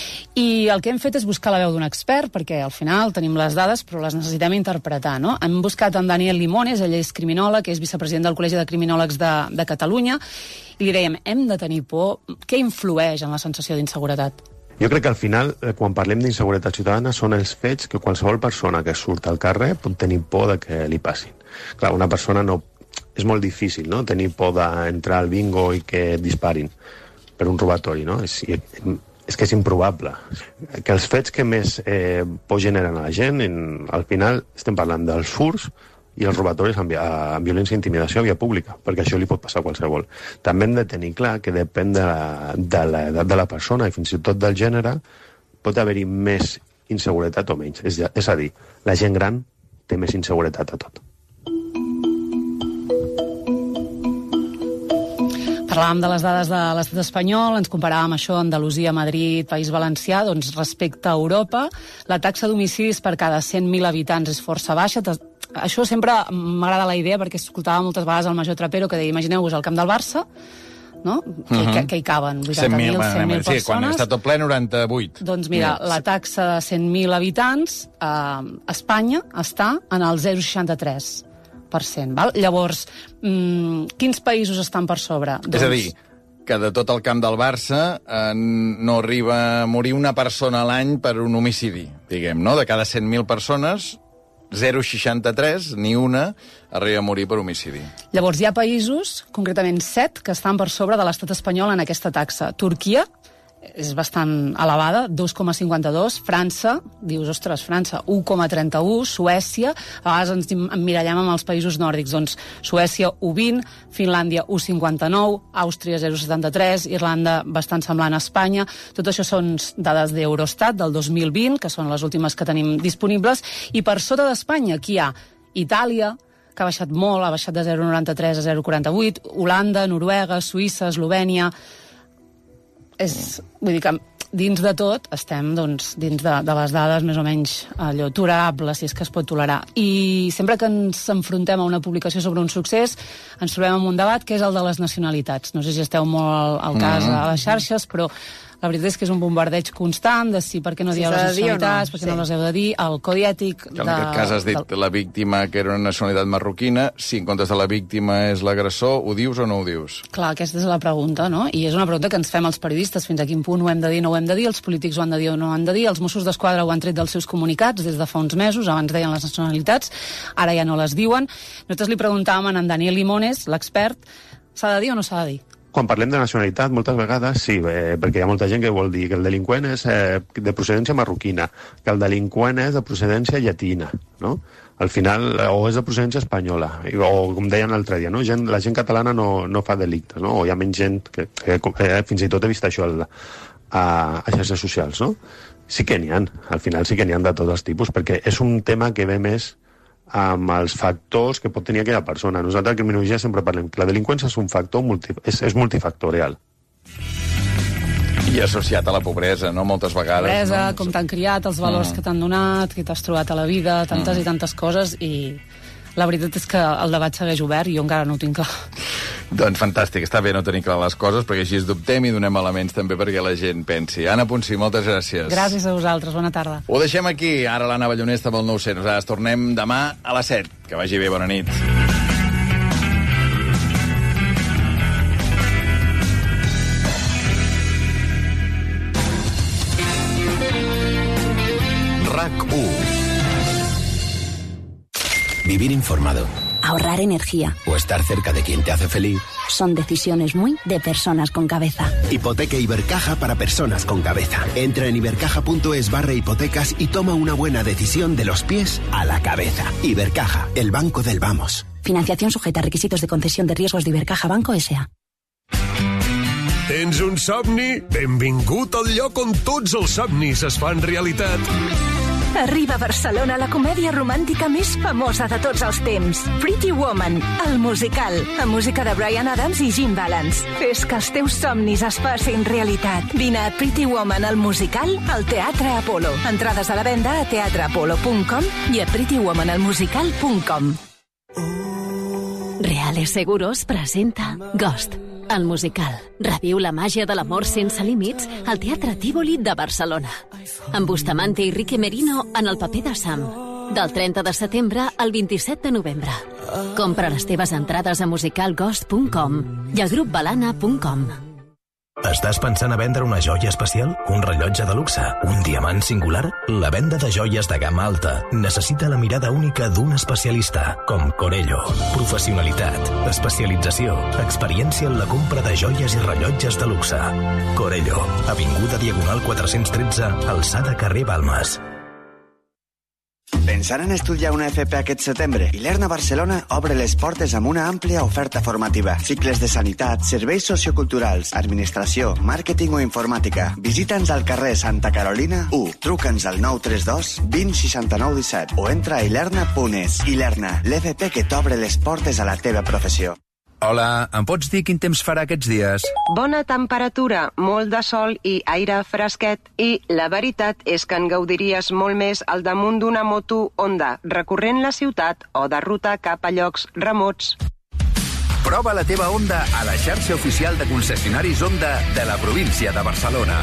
I el que hem fet és buscar la veu d'un expert, perquè al final tenim les dades, però les necessitem interpretar, no? Hem buscat en Daniel Limones, ell és criminòleg, és vicepresident del Col·legi de Criminòlegs de, de Catalunya, i li dèiem, hem de tenir por. Què influeix en la sensació d'inseguretat? Jo crec que al final, quan parlem d'inseguretat ciutadana, són els fets que qualsevol persona que surt al carrer pot tenir por de que li passin. Clar, una persona no... És molt difícil, no?, tenir por d'entrar al bingo i que et disparin per un robatori, no? És, és que és improbable. Que els fets que més eh, por generen a la gent, en, al final estem parlant dels furts i els robatoris amb, amb violència i intimidació a via pública, perquè això li pot passar a qualsevol. També hem de tenir clar que depèn de l'edat de la persona i fins i tot del gènere, pot haver-hi més inseguretat o menys. És, és a dir, la gent gran té més inseguretat a tot. Parlàvem de les dades de l'estat espanyol, ens comparàvem això Andalusia, Madrid, País Valencià, doncs respecte a Europa, la taxa d'homicidis per cada cent mil habitants és força baixa. Això sempre m'agrada la idea, perquè escoltava moltes vegades el major Trapero que deia, imagineu-vos el camp del Barça, no? que, uh-huh. que, que hi caben vuitanta mil, cent mil persones. Sí, quan està tot ple, noranta-vuit. Doncs mira, mira, la taxa de cent mil habitants eh, a Espanya està en el zero coma seixanta-tres per cent. Val? Llavors, mmm, quins països estan per sobre? Doncs... És a dir, que de tot el camp del Barça eh, no arriba a morir una persona a l'any per un homicidi, diguem, no? De cada cent mil persones, zero coma seixanta-tres, ni una arriba a morir per homicidi. Llavors, hi ha països, concretament set, que estan per sobre de l'estat espanyol en aquesta taxa. Turquia és bastant elevada, dos coma cinquanta-dos. França, dius, ostres, França, u coma trenta-u. Suècia, a vegades ens emmirallem amb els països nòrdics, doncs Suècia, u coma vint, Finlàndia, u coma cinquanta-nou, Àustria, zero coma setanta-tres, Irlanda, bastant semblant a Espanya. Tot això són dades d'Eurostat del dos mil vint, que són les últimes que tenim disponibles, i per sota d'Espanya, aquí hi ha Itàlia, que ha baixat molt, ha baixat de zero coma noranta-tres a zero coma quaranta-vuit, Holanda, Noruega, Suïssa, Eslovènia... És, vull dir que dins de tot estem doncs, dins de, de les dades més o menys allò tolerables, si és que es pot tolerar. I sempre que ens enfrontem a una publicació sobre un succés, ens trobem en un debat que és el de les nacionalitats. No sé si esteu molt al, al cas mm-hmm. a les xarxes, però la veritat és que és un bombardeig constant de si per què no dieu si les nacionalitats, no. per què sí. no les heu de dir, el codi ètic... Que en de, aquest cas has dit del... la víctima que era una nacionalitat marroquina, si en comptes de la víctima és l'agressor, ho dius o no ho dius? Clar, aquesta és la pregunta, no? I és una pregunta que ens fem els periodistes, fins a quin punt ho hem de dir o no ho hem de dir, els polítics ho han de dir o no ho han de dir, els Mossos d'Esquadra ho han tret dels seus comunicats des de fa uns mesos, abans deien les nacionalitats, ara ja no les diuen. Nosaltres li preguntàvem a en Daniel Limones, l'expert, s'ha de dir o no s'ha de dir? Quan parlem de nacionalitat, moltes vegades sí, eh, perquè hi ha molta gent que vol dir que el delinqüent és eh, de procedència marroquina, que el delinqüent és de procedència llatina, no? Al final, o és de procedència espanyola, o com deien l'altre dia, no? Gent, la gent catalana no, no fa delictes, no? O hi ha menys gent que, que eh, fins i tot he vist això a, a, a xarxes socials, no? Sí que n'hi ha, al final sí que n'hi ha de tots els tipus, perquè és un tema que ve més amb els factors que pot tenir aquella persona. Nosaltres a criminologia sempre parlem que la delinqüència és un factor multi, és, és multifactorial. I associat a la pobresa, no? Moltes vegades. Pobresa, no? com t'han criat, els valors mm. que t'han donat, que t'has trobat a la vida, tantes mm. i tantes coses, i la veritat és que el debat segueix obert i jo encara no ho tinc clar. Doncs fantàstic, està bé no tenir clar les coses, perquè així es dubtem i donem elements també perquè la gent pensi. Anna Ponsí, moltes gràcies. Gràcies a vosaltres, bona tarda. Ho deixem aquí, ara l'Anna Ballonesta amb el nou cents. Nosaltres tornem demà a les set. Que vagi bé, bona nit. RAC u. Vivir informado. Ahorrar energía. O estar cerca de quien te hace feliz. Son decisiones muy de personas con cabeza. Hipoteca Ibercaja para personas con cabeza. Entra en ibercaja.es barra hipotecas y toma una buena decisión de los pies a la cabeza. Ibercaja, el banco del vamos. Financiación sujeta a requisitos de concesión de riesgos de Ibercaja Banco S A Tens un somni? Benvingut al lloc on tots els somnis es fan realitat. Arriba a Barcelona la comèdia romàntica més famosa de tots els temps. Pretty Woman, el musical, amb música de Bryan Adams i Jim Balance. Fes que els teus somnis es facin realitat. Vine a Pretty Woman, el musical, al Teatre Apolo. Entrades a la venda a teatre apolo punt com i a pretty woman el musical punt com. Reales Seguros presenta Ghost, el musical. Reviu la màgia de l'amor sense límits al Teatre Tívoli de Barcelona. Amb Bustamante i Ricky Merino en el paper de Sam. Del trenta de setembre al vint-i-set de novembre. Compra les teves entrades a musical ghost punt com i a grup balana punt com. Estàs pensant a vendre una joia especial? Un rellotge de luxe? Un diamant singular? La venda de joies de gamma alta necessita la mirada única d'un especialista, com Corello. Professionalitat, especialització, experiència en la compra de joies i rellotges de luxe. Corello, avinguda Diagonal quatre-cents tretze, alçada carrer Balmes. Pensant en estudiar una F P aquest setembre? Ilerna Barcelona obre les portes amb una àmplia oferta formativa. Cicles de sanitat, serveis socioculturals, administració, màrqueting o informàtica. Visita'ns al carrer Santa Carolina u, truca'ns al nou tres dos vint seixanta-nou disset o entra a ilerna punt es. Ilerna, l'F P que t'obre les portes a la teva professió. Hola, em pots dir quin temps farà aquests dies? Bona temperatura, molt de sol i aire fresquet. I la veritat és que en gaudiries molt més al damunt d'una moto Honda, recorrent la ciutat o de ruta cap a llocs remots. Prova la teva Honda a la xarxa oficial de concessionaris Honda de la província de Barcelona.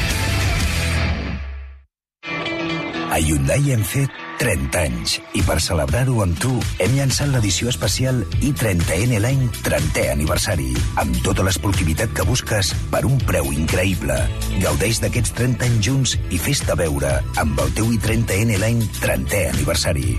A Hyundai hem fet trenta anys i per celebrar-ho amb tu hem llançat l'edició especial i trenta N l'any trentè aniversari amb tota l'esportivitat que busques per un preu increïble. Gaudeix d'aquests trenta anys junts i fes-te veure amb el teu i trenta N l'any trentè aniversari.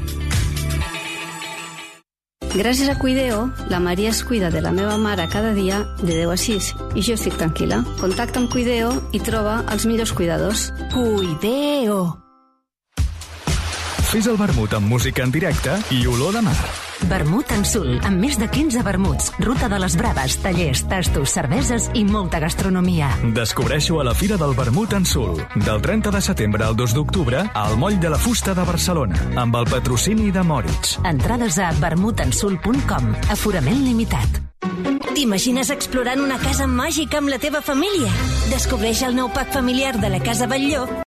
Gràcies a Cuideo, la Maria es cuida de la meva mare cada dia de deu a sis i jo estic tranquil·la. Contacta amb Cuideo i troba els millors cuidadors. Cuideo! Fes el vermut amb música en directe i olor de mar. Vermut en Sul, amb més de quinze vermuts, ruta de les braves, tallers, tastos, cerveses i molta gastronomia. Descobreixo a la Fira del Vermut en Sul, del trenta de setembre al dos d'octubre, al Moll de la Fusta de Barcelona, amb el patrocini de Moritz. Entrades a vermutensul punt com. Aforament limitat. T'imagines explorant una casa màgica amb la teva família? Descobreix el nou pack familiar de la Casa Batlló